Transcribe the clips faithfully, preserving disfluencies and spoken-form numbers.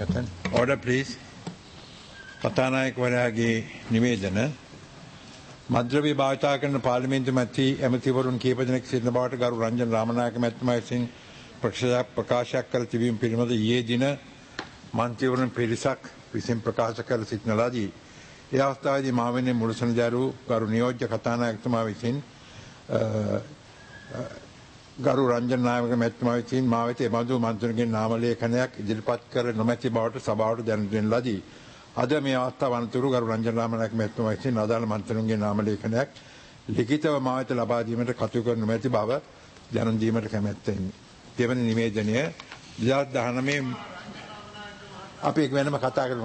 Order, please. කතානායකවරයාගේ නිවේදන මද්ද්‍රව්‍ය භාවිතා කරන පාර්ලිමේන්තු මැති ඇමතිවරුන් කීප දෙනෙක් සිටින බවට ගරු රංජන් රාමනායක මැතිතුමා විසින් ප්‍රකාශයක් කර තිබීම පිළිබඳ ඊයේ දින මන්ත්‍රීවරුන් පිරිසක් විසින් ප්‍රකාශ කර සිටින ලදී. ඒ අවස්ථාවේදී මා වෙනුවෙන් මුලසන දරු ගරු නියෝජ්‍ය කතානායකතුමා විසින් ගරු රංජන් නායක මැතිතුමා විසින් මා වෙත එබඳු මන්ත්‍රීන්ගේ නාම ලේඛනයක් ඉදිරිපත් කර නොමැති බවට සභාවට දැනුම් දෙන ලදී. අද මේ අවස්ථාව අනතුරු ගරු රංජන් රාමනායක මැතිතුමා විසින් අදාළ මන්ත්‍රීන්ගේ නාම ලේඛනයක් ලිඛිතව මා වෙත ලබා දීමට කටයුතු කරනු මැති බව දැනුම් දීමට කැමැත්තෙමි. දෙවැනි නිවේදනය දෙදහස් දහනවය අපි ඒක වෙනම කතා කරමු.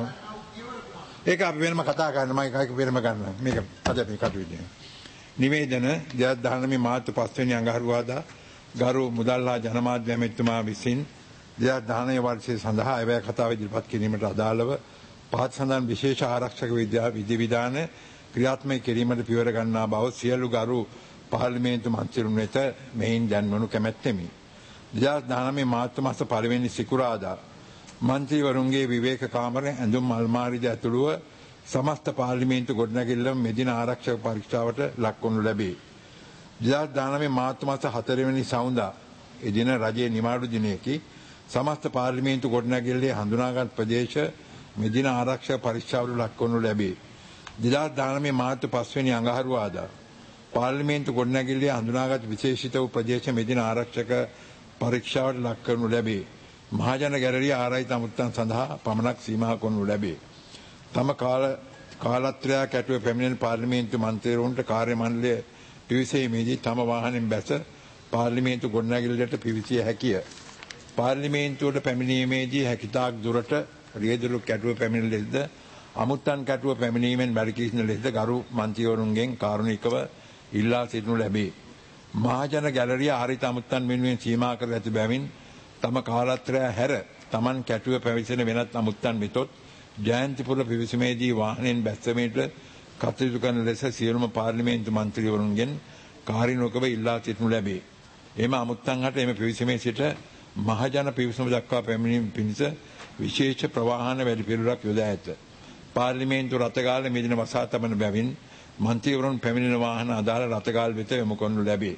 ඒක අපි වෙනම කතා කරන්න මම ඒක වෙනම ගන්න. මේක අද මේ කටයුතු. නිවේදන දෙදහස් දහනවය මාර්තු පස්වෙනි අඟහරුවාදා ගරු මුදල් හා ජනමාධ්‍ය ඇමතිතුමා විසින් දෙදහස් දහනවය වර්ෂය සඳහා අයවැය කතාව ඉදිරිපත් කිරීමට අදාළව පහත් සඳහන් විශේෂ ආරක්ෂක විධි විධාන ක්‍රියාත්මක කිරීමට පියවර ගන්නා බව සියලු ගරු පාර්ලිමේන්තු මන්ත්‍රීවරුන් වෙත මෙයින් දැන්වනු කැමැත්තෙමි. දෙදහස් දහනවය මාර්තු මාස පළවෙනි සිකුරාදා මන්ත්‍රීවරුන්ගේ විවේක කාමර ඇඳුම් අල්මාරිද ඇතුළුව සමස්ත පාර්ලිමේන්තු ගොඩනැගිල්ල මෙදින ආරක්ෂක පරීක්ෂාවට ලක්වනු ලැබේ. දෙදහස් දහනවය මාර්තු මාස හතරවෙනි සවුන්දා එදින රජයේ නිමාඩු දිනයකි සමස්ත පාර්ලිමේන්තු ගොඩනැගිල්ලේ හඳුනාගත් ප්‍රදේශ මෙදින ආරක්ෂක පරීක්ෂාවට ලක්වනු ලැබේ. දෙදහස් දහනවය මාර්තු පස්වෙනි අඟහරුවාදා පාර්ලිමේන්තු ගොඩනැගිල්ලේ හඳුනාගත් විශේෂිත වූ ප්‍රදේශ මෙදින ආරක්ෂක පරීක්ෂාවට ලක් කරනු ලැබේ. මහජන ගැලරිය ආරායිත අමුත්තන් සඳහා පමණක් සීමා කරනු ලැබේ. තම කාල කාලත්‍රයක් ඇතුළු පැමිණෙන පාර්ලිමේන්තු මන්ත්‍රීවරුන්ට කාර්ය මණ්ඩලය පිවිසීමේදී තම වාහනෙන් බැස පාර්ලිමේන්තු ගොඩනැගිල්ලට පිවිසිය හැකිය. පාර්ලිමේන්තුවට පැමිණීමේදී හැකිතාක් දුරට රියදුරු කැටුව පැමිණෙන ලෙසද අමුත්තන් කැටුව පැමිණීමෙන් බැරකී සිටින ලෙසද ගරු මන්ත්‍රීවරුන්ගෙන් කාරුණිකව ඉල්ලා සිටිනු ලැබේ. මහජන ගැලරිය ආරායිත අමුත්තන් වෙනුවෙන් සීමා කර ඇති බැවින් තම කාලත්‍රය හැර තමන් කැටුව පැවිසෙන වෙනත් අමුත්තන් වෙතොත් ජයන්තිපුර පිවිසීමේදී වාහනෙන් බැස්සීමට කටයුතු කරන ලෙස සියලුම පාර්ලිමේන්තු මන්ත්‍රීවරුන්ගෙන් කාරුණිකව ඉල්ලා සිටිනු ලැබේ. එම අමුත්තන් හට එම පිවිසීමේ සිට මහජන පිවිසුම දක්වා පැමිණීම පිණිස විශේෂ ප්‍රවාහන වැඩි පිළිවෙලක් යොදා ඇත. පාර්ලිමේන්තු රථගාල මෙදින වසා තබන බැවින් මන්ත්‍රීවරුන් පැමිණෙන වාහන අදාළ රථගාල වෙත යොමු කරනු ලැබේ.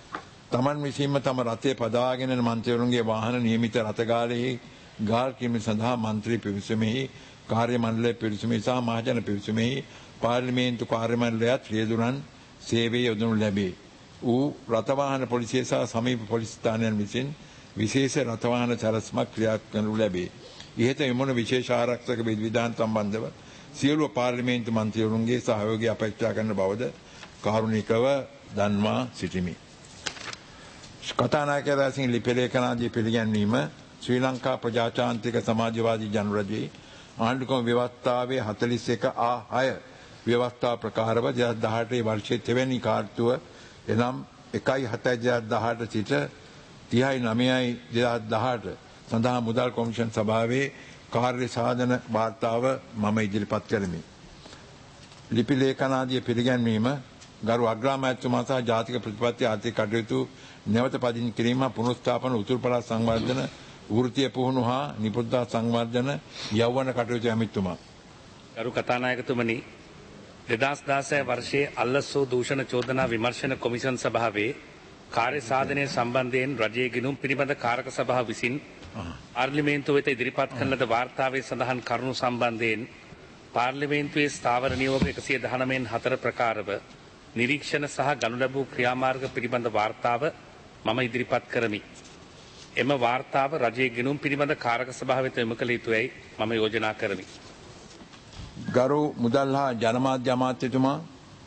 තමන් විසින්ම තම රථය පදවාගෙන යන මන්ත්‍රීවරුන්ගේ වාහන නියමිත රථගාලයේ ගාල් කිරීම සඳහා මන්ත්‍රී පිවිසුමෙහි කාර්ය මණ්ඩලය පිවිසුමෙහි සහ මහජන පිවිසුමෙහි පාර්ලිමේන්තු කාර්ය මණ්ඩලයත් රියදුරන් සේවයේ යොදනු ලැබේ. ඌ රථවාහන පොලිසිය සහ සමීප පොලිස් ස්ථානයන් විසින් විශේෂ රථවාහන සැලැස්මක් ක්‍රියා කරනු ලැබේ. ඉහත එමුණ විශේෂ ආරක්ෂක විධාන සම්බන්ධව සියලු පාර්ලිමේන්තු මන්ත්‍රීවරුන්ගේ සහයෝගය අපේක්ෂා කරන බවද කාරුණිකව දන්වා සිටිමි. කතානායකයා විසින් ලිපි ලේඛනාදී පිළිගැන්වීම ශ්‍රී ලංකා ප්‍රජාතාන්ත්‍රික සමාජවාදී ජනරජයේ ආණ්ඩුක්‍රම ව්‍යවස්ථාවේ හතළිස් එක ආ හය ව්‍යවස්ථා ප්‍රකාරව දෙදහස් දහඅට වර්ෂයේ තෙවැනි කාර්තුව එනම් එකයි හතයි දෙදහස් දහඅට සිට තිහයි නවයයි දෙදහස් දහඅට සඳහා මුදල් කොමිෂන් සභාවේ කාර්ය සාධන වාර්තාව මම ඉදිරිපත් කරමි. ලිපි ලේඛනාදී පිළිගැන්වීම ගරු අග්‍රාමාත්‍යතුමා සහ ජාතික ප්‍රතිපත්ති ආර්ථික කටයුතු නැවත පදිංචි කිරීම පුනරුත්ථාපන උතුරු පළාත් සංවර්ධන වෘත්තීය පුහුණු හා නිපුණතා සංවර්ධන යෞවන කටයුතු ඇමතිතුමා. ගරු කතානායකතුමනි, දෙදහස් දාසය වර්ෂයේ අල්ලස්සෝ දූෂණ චෝදනා විමර්ශන කොමිෂන් සභාවේ කාර්ය සාධනය සම්බන්ධයෙන් රජයේ ගිණුම් පිළිබඳ කාරක සභාව විසින් පාර්ලිමේන්තුව වෙත ඉදිරිපත් කරන ලද වාර්තාවේ සඳහන් කරුණු සම්බන්ධයෙන් පාර්ලිමේන්තුවේ ස්ථාවර නියෝග එකසිය දහනවයෙන් හතර ප්‍රකාරව නිරීක්ෂණ සහ ගනු ලැබූ ක්‍රියාමාර්ග පිළිබඳ වාර්තාව මම ඉදිරිපත් කරමි. එම වාර්තාව රජයේ ගිණුම් පිළිබඳ කාරක සභාව වෙත යොමු කළ යුතුයයි මම යෝජනා කරමි. ගරු මුදල් හා ජනමාධ්‍ය අමාත්‍යතුමා.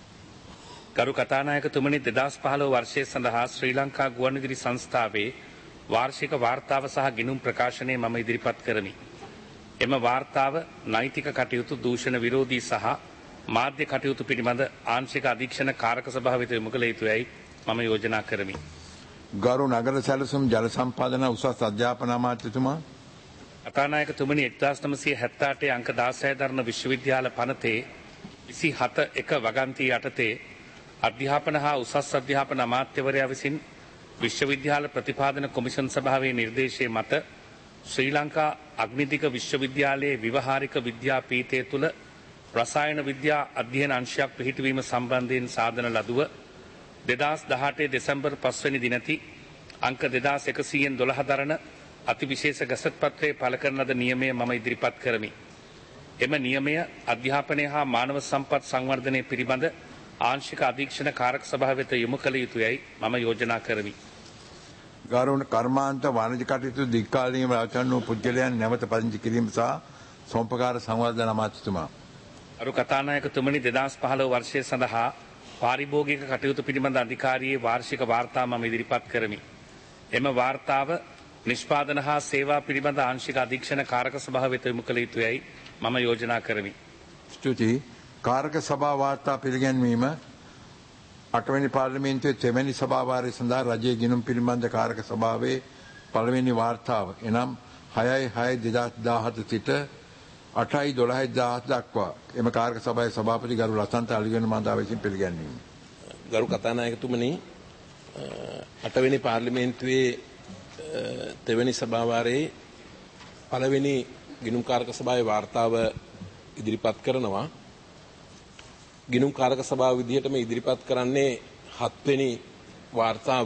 ගරු කතානායකතුමනි, දෙදහස් පහළොව වර්ෂය සඳහා ශ්‍රී ලංකා ගුවන්විදුලි සංස්ථාවේ වාර්ෂික වාර්තාව සහ ගිණුම් ප්‍රකාශනය මම ඉදිරිපත් කරමි. එම වාර්තාව නෛතික කටයුතු, දූෂණ විරෝධී සහ මාධ්‍ය කටයුතු පිළිබඳ ආංශික අධීක්ෂණ කාරක සභාව වෙත යොමු කළ යුතුයයි මම යෝජනා කරමි. ගරු නගර සැලසුම් ජල සම්පාදන උසස් අධ්‍යාපන අමාත්‍යතුමා. කතානායකතුමනි, එක්දාස් නවසිය හැත්තෑ අටේ අංක දාසය දරන විශ්වවිද්‍යාල පනතේ විසිහත එක වගන්තිය යටතේ අධ්‍යාපන හා උසස් අධ්‍යාපන අමාත්‍යවරයා විසින් විශ්වවිද්‍යාල ප්‍රතිපාදන කොමිෂන් සභාවේ නිර්දේශය මත ශ්‍රී ලංකා අග්නිතික විශ්වවිද්‍යාලයේ ව්‍යවහාරික විද්‍යා පීඨය තුළ රසායන විද්‍යා අධ්‍යයන අංශයක් පිහිටුවීම සම්බන්ධයෙන් සාධන ලදුව දෙදහස් දහඅටේ දෙසැම්බර් පස්වැනි දිනති අංක දෙදහස් එකසියෙන් දොළහ දරන අතිවිශේෂ ගැසට් පත්‍රයේ පළ කරන ලද නියමය මම ඉදිරිපත් කරමි. එම නියමය අධ්‍යාපනය හා මානව සම්පත් සංවර්ධනය පිළිබඳ ආංශික අධීක්ෂණ කාරක සභාව වෙත යොමු කළ යුතුයයි මම යෝජනා කරමි. ගරුණ කර්මාන්ත වාණිජ කටයුතු දික්කාලීන රචන වූ පුද්ගලයන් නැවත පදිංචි කිරීම සහ සොම්පකාර සංවර්ධන අමාත්‍යතුමා. අරු කතානායකතුමනි දෙදහස් පහළොව වර්ෂය සඳහා පාරිභෝගික කටයුතු පිළිබඳ අධිකාරියේ වාර්ෂික වාර්තා මම ඉදිරිපත් කරමි. එම වාර්තාව නිෂ්පාදන හා සේවා පිළිබඳ ආංශික අධීක්ෂණ කාරක සභාව වෙත යොමු කළ යුතුයයි මම යෝජනා කරමි. ස්තුතියි. කාරක සභා වාර්තා පිළිගැන්වීම අටවැනි පාර්ලිමේන්තුවේ තෙවැනි සභාවාරය සඳහා රජයේ ගිණුම් පිළිබඳ කාරක සභාවේ පළවෙනි වාර්තාව එනම් හයයි හය දෙදහස් දාහත සිට අටයි දොළහයි දාහත දක්වා එම කාරක සභාවේ සභාපති ගරු ලසන්ත අලිගොන්න මහතා විසින් පිළිගැන්වීම. ගරු කතානායකතුමනි අටවෙනි පාර්ලිමේන්තුවේ තෙවැනි සභාවාරයේ පළවෙනි ගිණුම් කාරක සභාවේ වාර්තාව ඉදිරිපත් කරනවා. ගිණුම් කාරක සභාව විදිහටම ඉදිරිපත් කරන්නේ හත්වෙනි වාර්තාව.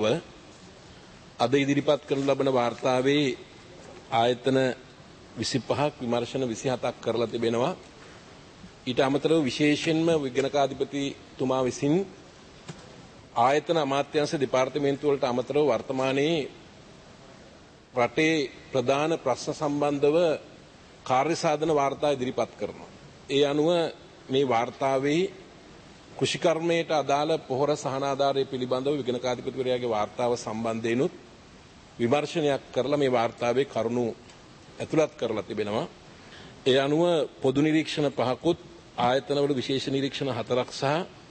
අද ඉදිරිපත් කරන ලබන වාර්තාවේ ආයතන විසිපහක් විමර්ශන විසිහතක් කරලා තිබෙනවා. ඊට අමතරව විශේෂයෙන්ම විගණකාධිපතිතුමා විසින් ආයතන අමාත්‍යාංශ දෙපාර්තමේන්තුව වලට අමතරව වර්තමානයේ රටේ ප්‍රධාන ප්‍රශ්න සම්බන්ධව කාර්ය සාධන වාර්තා ඉදිරිපත් කරනවා. ඒ අනුව මේ වාර්තාවේ කෘෂිකර්මයට අදාළ පොහොර සහනාධාරය පිළිබඳව විගණකාධිපතිවරයාගේ වාර්තාව සම්බන්ධයෙන්ුත් විමර්ශනයක් කරලා මේ වාර්තාවේ කරුණු ඇතුළත් කරලා තිබෙනවා. ඒ අනුව පොදු නිරීක්ෂණ පහකුත් ආයතනවල විශේෂ නිරීක්ෂණ හතරක් සහ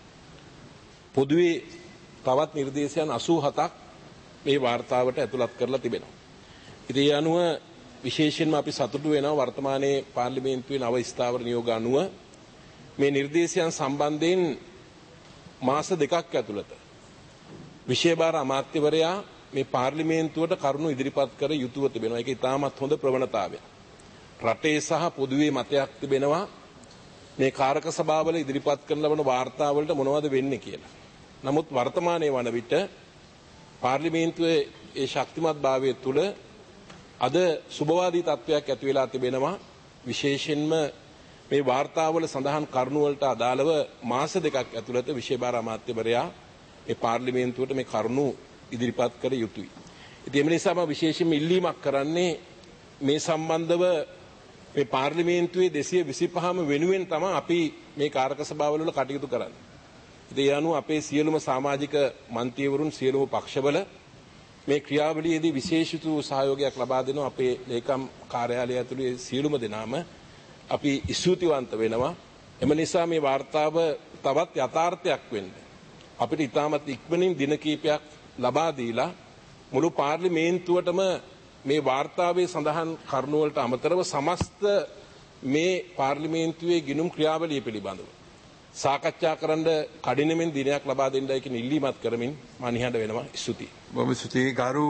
පොදුවේ තවත් නිර්දේශයන් අසූ හතක් මේ වාර්තාවට ඇතුළත් කරලා තිබෙනවා. ඉතින් ඒ අනුව විශේෂයෙන්ම අපි සතුටු වෙනවා වර්තමානයේ පාර්ලිමේන්තුවේ නව ස්ථාවර නියෝග අනුව මේ නිර්දේශයන් සම්බන්ධයෙන් මාස දෙකක් ඇතුළත විශේෂ අමාත්‍යවරයා මේ පාර්ලිමේන්තුවට කරුණු ඉදිරිපත් කර යුතුව තිබෙනවා. ඒක ඉතාමත් හොඳ ප්‍රවණතාවයක්. රටේ සහ පොදුවේ මතයක් තිබෙනවා මේ කාරක සභාවල ඉදිරිපත් කරන ලබන වාර්තාවලට මොනවද වෙන්නේ කියලා. නමුත් වර්තමානයේ වන විට පාර්ලිමේන්තුවේ ඒ ශක්තිමත් භාවය තුළ අද සුබවාදී තත්වයක් ඇති වෙලා තිබෙනවා. විශේෂයෙන්ම මේ වාර්තාවල සඳහන් කරුණු වලට අදාළව මාස දෙකක් ඇතුළත විශේෂ අමාත්‍යවරයා මේ පාර්ලිමේන්තුවට මේ කරුණු ඉදිරිපත් කර යුතුයි. ඉතින් එම නිසා මම විශේෂයෙන්ම ඉල්ලීමක් කරන්නේ මේ සම්බන්ධව මේ පාර්ලිමේන්තුවේ දෙසිය විසිපහම වෙනුවෙන් තමයි අපි මේ කාරක සභාවල කටයුතු කරන්නේ. ඉතින් ඒ අනුව අපේ සියලුම සමාජික මන්ත්‍රීවරුන් සියලුම පක්ෂවල මේ ක්‍රියාවලියේදී විශේෂිත සහයෝගයක් ලබා දෙනවා අපේ ලේකම් කාර්යාලය ඇතුළේ සියලුම දෙනාම අපි ස්තුතිවන්ත වෙනවා. එම නිසා මේ වාර්තාව තවත් යථාර්ථයක් වෙන්න අපිට ඉතාමත් ඉක්මනින් දින කිහිපයක් ලබා දීලා මුළු පාර්ලිමේන්තුවටම මේ වාර්තාවේ සඳහන් කරුණු වලට අමතරව සමස්ත මේ පාර්ලිමේන්තුවේ ගිණුම් ක්‍රියාවලිය පිළිබඳව සාකච්ඡා කරන්න කඩිනමින් දිනයක් ලබා දෙන්නයි කියන ඉල්ලීමත් කරමින් මා නිහඬ වෙනවා. ස්තුතියි. බොහොම ස්තුතියි ගරු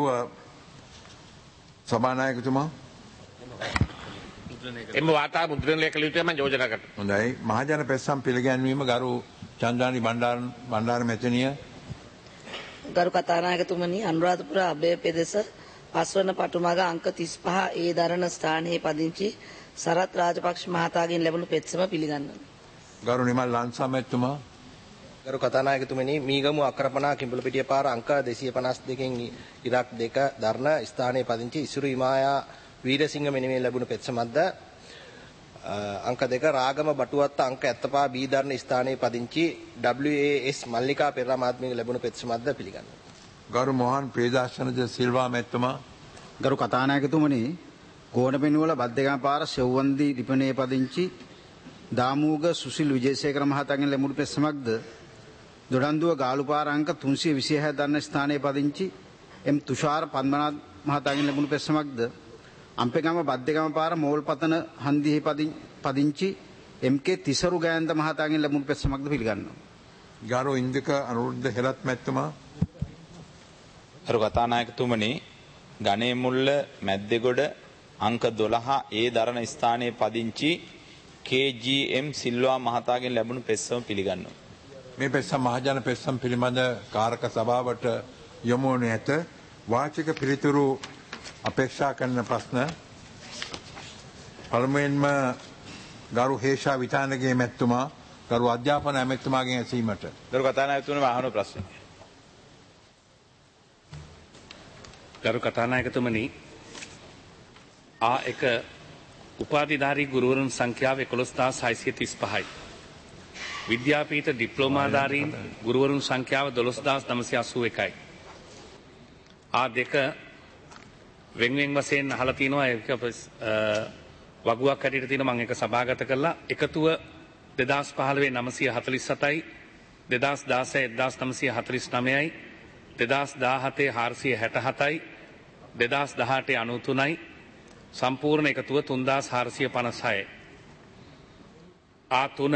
සභානායකතුමා. එම වාර්තා මුද්‍රණය කළ යුතුයි මම යෝජනා කරනවා. හොඳයි. මහජන පෙත්සම් පිළිගැන්වීම ගරු චන්ද්‍රානි බණ්ඩාර බණ්ඩාර මැතිණිය. ගරු කතානායකතුමනි අනුරාධපුර අබේ පෙදෙස පස්වන පටුමග අංක තිස්පහ ඒ දරණ ස්ථානයේ පදිංචි සරත් රාජපක්ෂ මහතාගෙන් ලැබුණු පෙත්සම පිළිගන්නවා. ගරු නිමල් ලංසා මැතිතුමා. ගරු කතානායකතුමනි මීගමු අක්‍රපනා කිඹුලපිටිය පාර අංක දෙසිය පනස් දෙකෙන් ඉරක් දෙක දරණ ස්ථානයේ පදිංචි ඉසුරු ඉමායා වීරසිංහ මෙනිමේ ලැබුණු පෙත්සමක්ද අංක දෙක රාගම බටුවත්ත අංක ඇත්තපා බී දරණ ස්ථානයේ පදිංචි W A S Mallika Perera මහත්මියගේ ලැබුණු පෙත්සමක්ද පිළිගන්නවා. ගරු මොහන් ප්‍රේදාශනද සිල්වා මැතිතුමා. ගරු කතානායකතුමනි ගෝණපෙනුවල බද්දේගම පාර සෙව්වන්දි ලිපිණයේ පදිංචි දාමූග සුසිල් විජේසේකර මහතාගෙන් ලැබුණු පෙත්සමක්ද දොඩන්දුව ගාලුපාර අංක තුන්සිය විසිහය දරණ ස්ථානයේ පදිංචි එම් තුෂාර පද්මනාත් මහතාගෙන් ලැබුණු පෙත්සමක්ද අම්පෙගම බද්දේගම පාර මෝල්පතන හන්දියේ පදිංචි එම් කේ තිසරු ගෑන්ද මහතාගෙන් ලැබුණු පෙත්සමක්ද පිළිගන්නවා. ගරු ඉන්දික අනුරුද්ධ හෙලත් මැතිතුමා. ගරු කතානායකතුමනි ගණේමුල්ල මැද්දෙගොඩ අංක දොළහ ඒ දරණ ස්ථානයේ පදිංචි කේ ජී එම් සිල්වා මහතාගෙන් ලැබුණු පෙත්සම පිළිගන්නවා. මේ පෙත්සම මහජන පෙත්සම පිළිබඳ කාරක සභාවට යොමු වනු ඇත. වාචික පිළිතුරු අපේක්ෂා කරන ප්‍රශ්න පළමුවෙන්ම ගරු හේෂා විතානගේ මැතිතුමා ගරු අධ්‍යාපන ඇමතිතුමාගෙන් ඇසීමට. ගරු කතානායකතුමනි අහන ප්‍රශ්නය. ගරු කතානායකතුමනි ආ එක උපාධිධාරී ගුරුවරුන් සංඛ්‍යාව එකොළොස් හදාස් හයසිය තිස් පහයි. විද්‍යාපීඨ ඩිප්ලෝමාධාරීන් ගුරුවරුන් සංඛ්‍යාව දොළොස් හදාස් නවසිය අසූ එකයි. ආ දෙක වෙන් වෙන් වශයෙන් අහලා තිනවා ඒක වගුවක් හැටියට තියෙන මම ඒක සභාගත කළා. එකතුව දෙදහස් පහළොව නවසිය හතළිස් හතයි, දෙදහස් දාසය එක්දාස් නවසිය හතළිස් නවයයි, දෙදහස් දාහතේ හාරසිය හැට හතයි, දෙදහස් දහඅටේ අනූ තුනයි, සම්පූර්ණ එකතුව තුන්දාස් හාරසිය පනස් හයයි. ආ තුන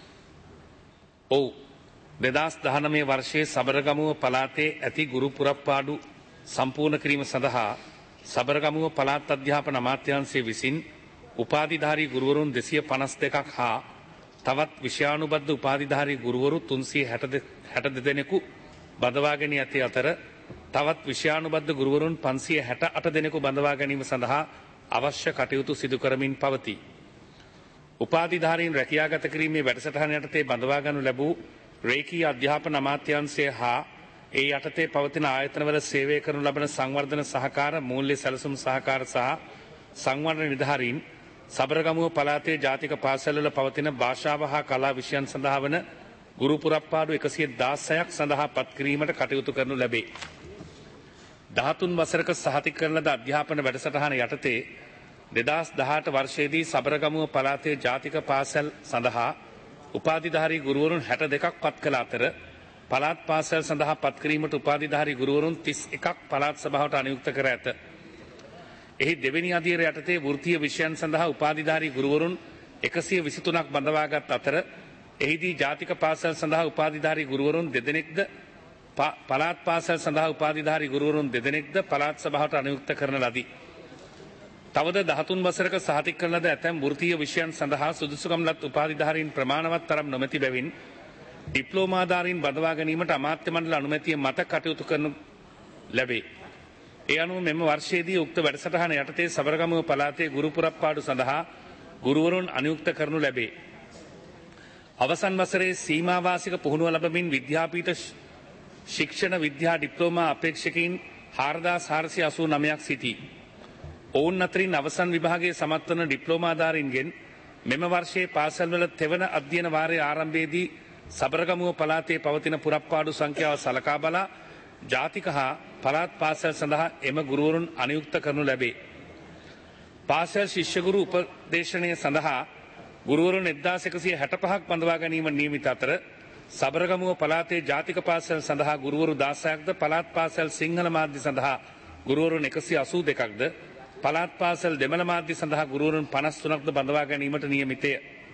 ඔව් දෙදහස් දහනවය වර්ෂයේ සබරගමුව පළාතේ ඇති ගුරු පුරප්පාඩු සම්පූර්ණ කිරීම සඳහා සබරගමුව පළාත් අධ්‍යාපන අමාත්‍යාංශය විසින් උපාධිධාරී ගුරුවරුන් දෙසිය පනස් දෙකක් හා තවත් විෂයානුබද්ධ උපාධිධාරී ගුරුවරු තුන්සිය හැට දෙනෙකු බඳවා ගෙන ඇති අතර තවත් විෂයානුබද්ධ ගුරුවරුන් පන්සිය හැට අට දෙනෙකු බඳවා ගැනීම සඳහා අවශ්‍ය කටයුතු සිදු කරමින් පවතී. උපාධිධාරීන් රැකියාගත කිරීමේ වැඩසටහන යටතේ බඳවා ගනු ලැබූ රේකී අධ්‍යාපන අමාත්‍යාංශය හා ඒ යටතේ පවතින ආයතනවල සේවය කරනු ලබන සංවර්ධන සහකාර මූල්‍ය සැලසුම් සහකාර සහ සංවර්ධන නිලධාරීන් සබරගමුව පළාතේ ජාතික පාසල්වල පවතින භාෂාව හා කලා විෂයන් සඳහා වන ගුරු පුරප්පාඩු එකසිය දාසයක් සඳහා පත් කිරීමට කටයුතු කරනු ලැබේ. දහතුන් වසරක සහතික කරන ලද අධ්‍යාපන වැඩසටහන යටතේ දෙදහස් දහඅට වර්ෂයේදී සබරගමුව පළාතේ ජාතික පාසල් සඳහා උපාධිධාරී ගුරුවරුන් හැට දෙකක් පත් කළ අතර පළාත් පාසල් සඳහා පත් කිරීමට උපාධිධාරී ගුරුවරුන් තිස් එකක් පළාත් සභාවට අනුයුක්ත කර ඇත. එහි දෙවෙනි අදියර යටතේ වෘත්තීය විෂයන් සඳහා උපාධිධාරී ගුරුවරුන් එකසිය විසිතුනක් බඳවාගත් අතර එහිදී ජාතික පාසල් සඳහා උපාධිධාරී ගුරුවරුන් දෙදෙනෙක්ද පළාත් පාසල් සඳහා උපාධිධාරී ගුරුවරුන් දෙදෙනෙක්ද පළාත් සභාවට අනුයුක්ත කරන ලදී. තවද දහතුන් වසරක සහතික කරන ලද ඇතැම් වෘත්තීය විෂයන් සඳහා සුදුසුකම් ලත් උපාධිධාරීන් ප්‍රමාණවත් තරම් නොමැති බැවින් ඩිප්ලෝමාධාරීන් බඳවා ගැනීමට අමාත්‍ය මණ්ඩල අනුමැතිය මත කටයුතු කරනු ලැබේ. ඒ අනුව මෙම වර්ෂයේදී උක්ත වැඩසටහන යටතේ සබරගමුව පළාතේ ගුරු පුරප්පාඩු සඳහා ගුරුවරුන් අනුයුක්ත කරනු ලැබේ. අවසන් වසරේ සීමාවාසික පුහුණුව ලබමින් විද්‍යාපීඨ ශික්ෂණ විද්‍යා ඩිප්ලෝමා අපේක්ෂකයින් හාරදාස් හාරසිය අසූ නවයක් සිටී. ඔවුන් අතරින් අවසන් විභාගයේ සමත් වන ඩිප්ලෝමාධාරීන්ගෙන් මෙම වර්ෂයේ පාසල්වල තෙවන අධ්‍යයන වාරයේ ආරම්භයේදී සබරගමුව පළාතේ පවතින පුරප්පාඩු සංඛ්‍යාව සලකා බලා ජාතික හා පළාත් පාසල් සඳහා එම ගුරුවරුන් අනුයුක්ත කරනු ලැබේ. පාසල් ශිෂ්‍යගුරු උපදේශනය සඳහා ගුරුවරුන් එක්දාස් එකසිය හැට පහක් බඳවා ගැනීම නියමිත අතර සබරගමුව පළාතේ ජාතික පාසල් සඳහා ගුරුවරු දාසයක්ද පළාත් පාසල් සිංහල මාධ්‍ය සඳහා ගුරුවරුන් එකසිය අසූ දෙකක්ද පළාත් පාසල් දෙමළ මාධ්‍ය සඳහා ගුරුවරුන් පනස් තුනක්ද බඳවා ගැනීමට නියමිතය.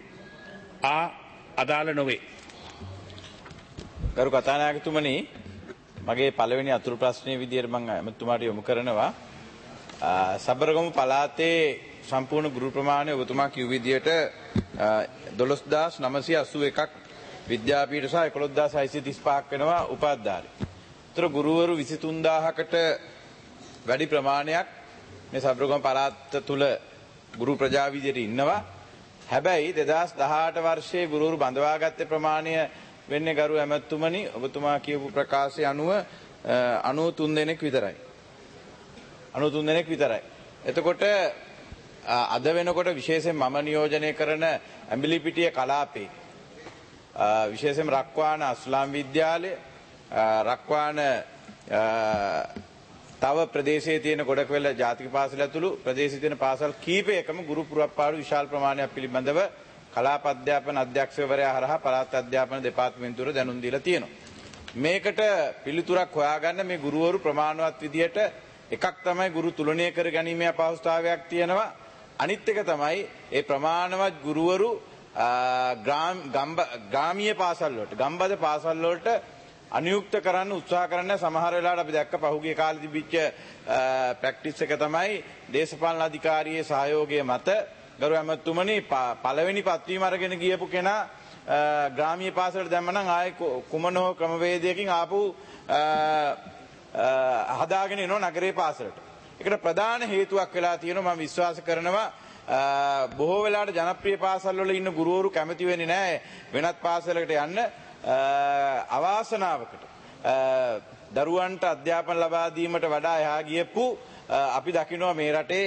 ආ අදාළ නොවේ. ගරු කතානායකතුමනි මගේ පළවෙනි අතුරු ප්‍රශ්නයේ විදියට මම එතුමාට යොමු කරනවා සබරගමු පළාතේ සම්පූර්ණ ගුරු ප්‍රමාණය ඔබතුමා කිව් විදියට දොළොස් හදාස් නවසිය අසූ එකක් විද්‍යාපීඨ සහ එකොළොස් හදාස් හයසිය තිස් පහක් වෙනවා උපාධිධාරී. ඒතර ගුරුවරු විසිතුන් දාහකට වැඩි ප්‍රමාණයක් මේ සබරගමු පළාත තුල ගුරු ප්‍රජා විදියට ඉන්නවා. හැබැයි දෙදහස් දහඅට වර්ෂයේ ගුරුවරු බඳවාගත්තේ ප්‍රමාණය වෙන්නේ ගරු ඇමතුමනි ඔබතුමා කියපු ප්‍රකාශය අනුව අනූ තුන් දෙනෙක් විතරයි. අනූ තුන් දෙනෙක් විතරයි. එතකොට අද වෙනකොට විශේෂයෙන් මම නියෝජනය කරන ඇඹිලිපිටිය කලාපේ විශේෂයෙන් රක්වාන අස්ලාම් විද්‍යාලය රක්වාන තව ප්‍රදේශයේ තියෙන ගොඩකවැල ජාතික පාසල ඇතුළු ප්‍රදේශයේ තියෙන පාසල් කීපයකම ගුරු පුරප්පාඩු විශාල ප්‍රමාණයක් පිළිබඳව කලාප අධ්‍යාපන අධ්‍යක්ෂකවරයා හරහා පළාත් අධ්‍යාපන දෙපාර්තමේන්තුවර දැනුම් දීලා තියෙනවා. මේකට පිළිතුරක් හොයාගන්න මේ ගුරුවරු ප්‍රමාණවත් විදියට එකක් තමයි ගුරු තුලනය කර ගැනීමේ අපහසුතාවයක් තියෙනවා. අනිත් එක තමයි ඒ ප්‍රමාණවත් ගුරුවරු ග්‍රාමීය පාසල් වලට ගම්බද පාසල් වලට අනියුක්ත කරන්න උත්සාහ කරන්න සමහර වෙලාවට අපි දැක්ක පහුගිය කාලේ තිබිච්ච ප්‍රැක්ටිස් එක තමයි දේශපාලන අධිකාරියේ සහයෝගය මත ගරු ඇමතුමනි පළවෙනි පත්වීම අරගෙන ගියපු කෙනා ග්‍රාමීය පාසලට දැම්ම නම් ආයේ කුමන හෝ ක්‍රමවේදයකින් ආපු හදාගෙන එනවා නගරේ පාසලට. ඒකට ප්‍රධාන හේතුවක් වෙලා තියෙනවා මම විශ්වාස කරනවා බොහෝ වෙලාවට ජනප්‍රිය පාසල් වල ඉන්න ගුරුවරු කැමති වෙන්නේ නැහැ වෙනත් පාසලකට යන්න අවාසනාවකට දරුවන්ට අධ්‍යාපන ලබා දීමට වඩා එහා ගියපු අපි දකිනවා මේ රටේ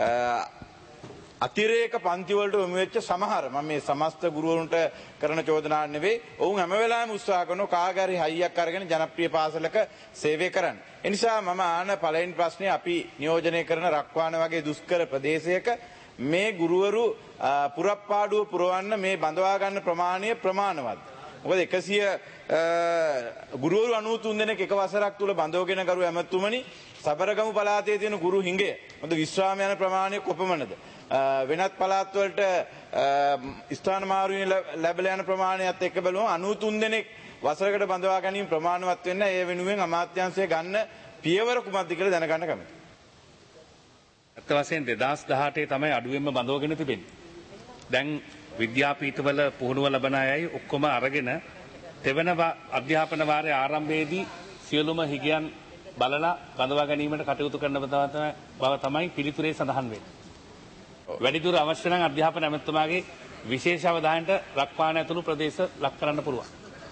අතිරේක පන්ති වලට යොමු වෙච්ච සමහර මම මේ සමස්ත ගුරුවරුන්ට කරන චෝදනාවක් නෙවෙයි ඔවුන් හැම වෙලාවෙම උත්සාහ කරනවා කාගරි හයියක් අරගෙන ජනප්‍රිය පාසලක සේවය කරන්න. ඒ නිසා මම ආන පළවෙනි ප්‍රශ්නේ අපි නියෝජනය කරන රක්වාන වගේ දුෂ්කර ප්‍රදේශයක මේ ගුරුවරු පුරප්පාඩුව පුරවන්න මේ බඳවා ගන්න ප්‍රමාණය ප්‍රමාණවත්. මොකද එකසිය ගුරුවරු අනූතුන් දෙනෙක් එක වසරක් තුල බඳවගෙන ගරු ඇමතුමනි සබරගමු පළාතේ තියෙන ගුරු හිඟය මොකද විශ්‍රාම යන ප්‍රමාණය කොපමණද වෙනත් පළාත් වලට ස්ථාන මාරුවෙන් ලැබලා යන ප්‍රමාණයත් එක්ක බලුවම අනූතුන් දෙනෙක් වසරකට බඳවා ගැනීම ප්‍රමාණවත් වෙන්න ඒ වෙනුවෙන් අමාත්‍යාංශය ගන්න පියවර කුමක්ද කියලා දැනගන්න කැමතියි. ඇත්ත වශයෙන් දෙදාස් දහඅටේ තමයි අඩුවෙන්ම බඳවගෙන තිබෙන්නේ. දැන් විද්‍යාපීඨවල පුහුණුව ලබන අයයි ඔක්කොම අරගෙන තෙවන අධ්‍යාපන වාරයේ ආරම්භයේදී සියලුම හිගයන් බලලා බඳවා ගැනීමට කටයුතු කරන බව තමයි පිළිතුරේ සඳහන් වෙන්නේ. වැඩිදුර අවශ්‍ය නම් අධ්‍යාපන ඇමතුමාගේ විශේෂ අවධානයට රක්වාන ඇතුළු ප්‍රදේශ ලක් කරන්න පුළුවන්.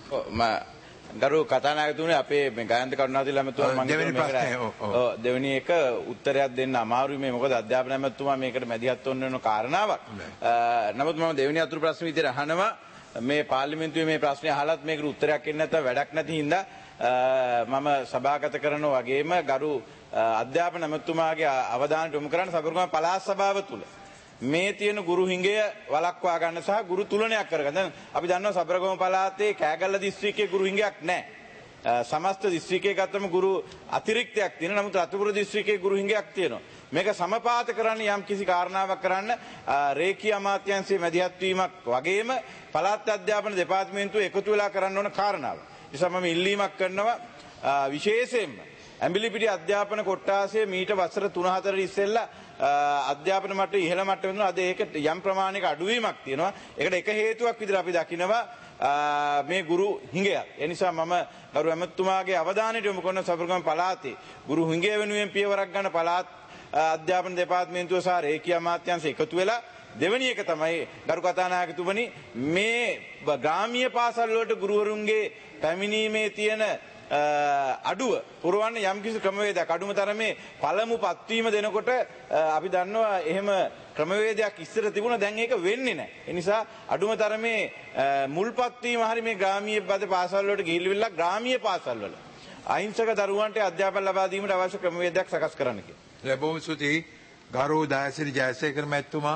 ගරු කතානායකතුමනි අපේ මේ ගායන්ත කරුණාතිල ඇමතුමා මම දෙවෙනි දෙවෙනි එක උත්තරයක් දෙන්න අමාරුයි මේ මොකද අධ්‍යාපන ඇමතුමා මේකට මැදිහත් වෙන්න වෙන කාරණාවක්. නමුත් මම දෙවෙනි අතුරු ප්‍රශ්න විදිහට අහනවා මේ පාර්ලිමේන්තුවේ මේ ප්‍රශ්නේ අහලත් මේකට උත්තරයක් එන්නේ නැත්නම් වැඩක් නැති හින්දා මම සභාගත කරනවා වගේම ගරු අධ්‍යාපන ඇමතුමාගේ අවධානයට යොමු කරන්න සබරගම පළාත් සභාව තුල මේ තියෙන ගුරු හිඟය වළක්වා ගන්න සහ ගුරු තුලනයක් කරගන්න. දැන් අපි දන්නවා සබරගම පළාතේ කෑගල්ල දිස්ත්‍රික්කයේ ගුරු හිඟයක් නැහැ. සමස්ත දිස්ත්‍රික්කයේ ගත්තම ගුරු අතිරික්තයක් තියෙනවා. නමුත් රතුපුර දිස්ත්‍රික්කයේ ගුරු හිඟයක් තියෙනවා. මේක සමපාත කරන්න යම් කිසි කාරණාවක් කරන්න රේඛීය අමාත්‍යාංශයේ මැදිහත් වීමක් වගේම පළාත් අධ්‍යාපන දෙපාර්තමේන්තුව එකතු වෙලා කරන්න ඕන කාරණාවක්. ඒ නිසා මම ඉල්ලීමක් කරනවා විශේෂයෙන්ම ඇඹිලිපිටිය අධ්‍යාපන කොට්ටාසයේ මීට වසර තුන හතර ඉස්සෙල්ලා අධ්‍යාපන මට්ටමේ ඉහළ මට්ටමේ දුන්නා. අද ඒක යම් ප්‍රමාණයක අඩුවීමක් තියෙනවා. ඒකට එක හේතුවක් විදිහට අපි දකිනවා මේ ගුරු හිඟයක්. ඒ නිසා මම ගරු ඇමතුමාගේ අවධානයට යොමු කරන සබරගම පළාතේ ගුරු හිඟය වෙනුවෙන් පියවරක් ගන්න පළාත් අධ්‍යාපන දෙපාර්තමේන්තුව සහ රේඛීය අමාත්‍යාංශ එකතු වෙලා දෙවෙනි එක තමයි ගරු කතානායකතුමනි මේ ග්‍රාමීය පාසල් වලට ගුරුවරුන්ගේ පැමිණීමේ තියෙන අඩුව පුරවන්න යම් කිසි ක්‍රමවේදයක් අඩුම තරමේ පළමු පත්වීම දෙනකොට අපි දන්නවා එහෙම ක්‍රමවේදයක් ඉස්සර තිබුණා දැන් ඒක වෙන්නේ නැහැ. ඒ නිසා අඩුම තරමේ මුල් පත්වීම හරි මේ ග්‍රාමීය පද පාසල් වලට ගිහිල්ලා ග්‍රාමීය පාසල් වල අහිංසක දරුවන්ට අධ්‍යාපන ලබා දීමට අවශ්‍ය ක්‍රමවේදයක් සකස් කරන්න කියලා. ලැබුම් සුති ගරු දයසිරි ජයසේකර මැතිතුමා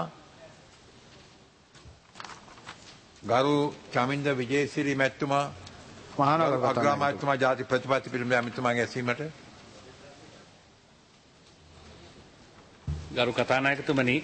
ගරු චමින්ද විජේසිරි මැතිතුමා මහානගර අග්‍රාමාත්‍යතුමා ජාති ප්‍රතිපත්ති පිළිබඳ ඇමතුමාගේ ඇසීමට ගරු කතානායකතුමනි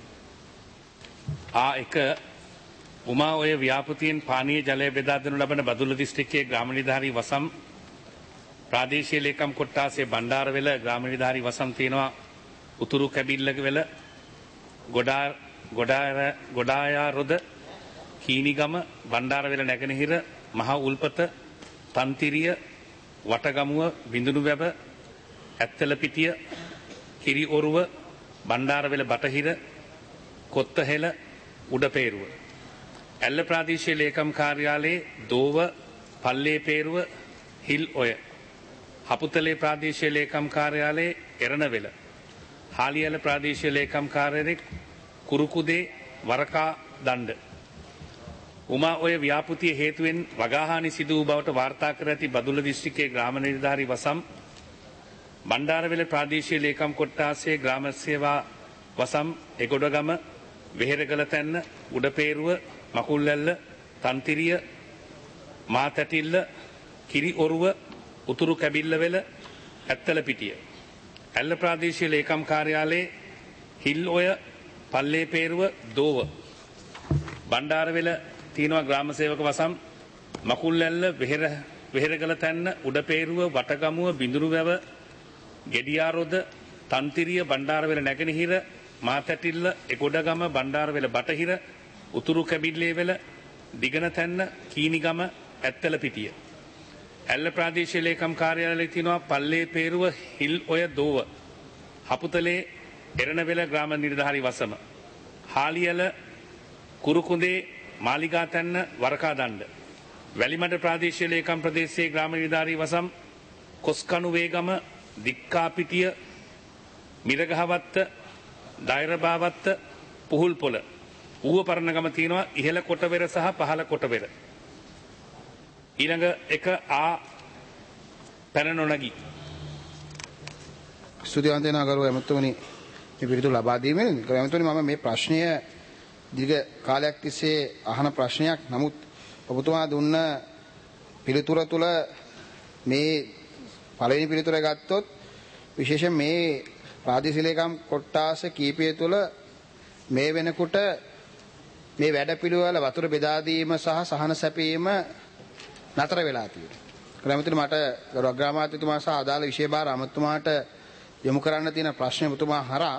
ආ එක උමා ඔය ව්‍යාපෘතියෙන් පානීය ජලය බෙදා දෙනු ලබන බදුල්ල දිස්ත්‍රික්කයේ ග්‍රාම නිලධාරී වසම් ප්‍රාදේශීය ලේකම් කොට්ටාසේ බණ්ඩාරවෙල ග්‍රාම නිලධාරී වසම් තියෙනවා උතුරු කැබිල්ලවල ගොඩා ගොඩාර ගොඩායාරොද කීනිගම බණ්ඩාරවෙල නැගෙනහිර මහ උල්පත තන්තිරිය වටගමුව විඳුණුවැව ඇත්තලපිටිය කිරි ඔරුව බණ්ඩාරවෙල බටහිර කොත්තහෙල උඩපේරුව ඇල්ල ප්‍රාදේශීය ලේකම් කාර්යාලයේ දෝව පල්ලේ පේරුව හිල් ඔය හපුතලේ ප්‍රාදේශීය ලේකම් කාර්යාලයේ එරණවෙල හාලියල ප්‍රාදේශීය ලේකම් කාර්යාලයේ කුරුකුදේ වරකා දණ්ඩ උමා ඔය ව්‍යාපෘතිය හේතුවෙන් වගාහානි සිදු වූ බවට වාර්තා කර ඇති බදුල්ල දිස්ත්‍රික්කයේ ග්‍රාම නිලධාරී වසම් බණ්ඩාරවෙල ප්‍රාදේශීය ලේකම් කොට්ටාසේ ග්‍රාම සේවා වසම් එගොඩගම වෙහෙරගල තැන්න උඩපේරුව මකුල්ලැල්ල තන්තිරිය මාතැටිල්ල කිරි ඔරුව උතුරු කැබිල්ලවෙල ඇත්තලපිටිය ඇල්ල ප්‍රාදේශීය ලේකම් කාර්යාලයේ හිල් ඔය පල්ලේ පේරුව දෝව බණ්ඩාරවෙල තියෙනවා ග්‍රාම සේවක වසම් මකුල්ලැල්ල වෙහෙර වෙහෙරගල තැන්න උඩපේරුව වටගමුව බිඳුරුවැව ගෙඩියාරොද තන්තිරිය බණ්ඩාරවෙල නැගෙනහිර මාතැටිල්ල එකොඩගම බණ්ඩාරවෙල බටහිර උතුරු කැබිල්ලේවෙල දිගන තැන්න කීනිගම ඇත්තල පිටිය. ඇල්ල ප්‍රාදේශීය ලේකම් කාර්යාලයේ තියෙනවා පල්ලේ පේරුව හිල් ඔය දෝව හපුතලේ එරණවෙල ග්‍රාම නිලධාරි වසම හාලියල කුරුකුඳේ මාලිගා තැන්න වරකා දණ්ඩ වැලිමඩ ප්‍රාදේශීය ලේකම් ප්‍රදේශයේ ග්‍රාම නිලධාරි වසම් කොස්කණු වේගම දික්කාපිටිය මිරගහවත්ත දෛරබාවත්ත පුහුල්පොළ ඌව පරණගම තියෙනවා ඉහළ කොටවෙර සහ පහළ කොටවෙර. ඊළඟ එක ආ පැන නොනගී. ස්තුතිවන්ත වෙනවා ගරු ඇමතුමනි මේ පිළිතුරු ලබා දීමෙන්. ගරු ඇමතුමනි මම මේ ප්‍රශ්නය දීර්ඝ කාලයක් තිස්සේ අහන ප්‍රශ්නයක්. නමුත් ඔබතුමා දුන්න පිළිතුර තුළ මේ පළවෙනි පිළිතුර ගත්තොත් විශේෂයෙන් මේ ප්‍රාදේශීය ලේකම් කොට්ටාස කීපය තුළ මේ වෙනකොට මේ වැඩපිළිවෙල වතුර බෙදා දීම සහ සහන සැපීම නතර වෙලා තියෙනවා. ක්‍රමතුමා මට ගරු අග්‍රාමාත්‍යතුමා සහ අදාළ විෂය භාර අමාත්‍යතුමාට යොමු කරන්න තියෙන ප්‍රශ්නේ ඔබතුමා හරහා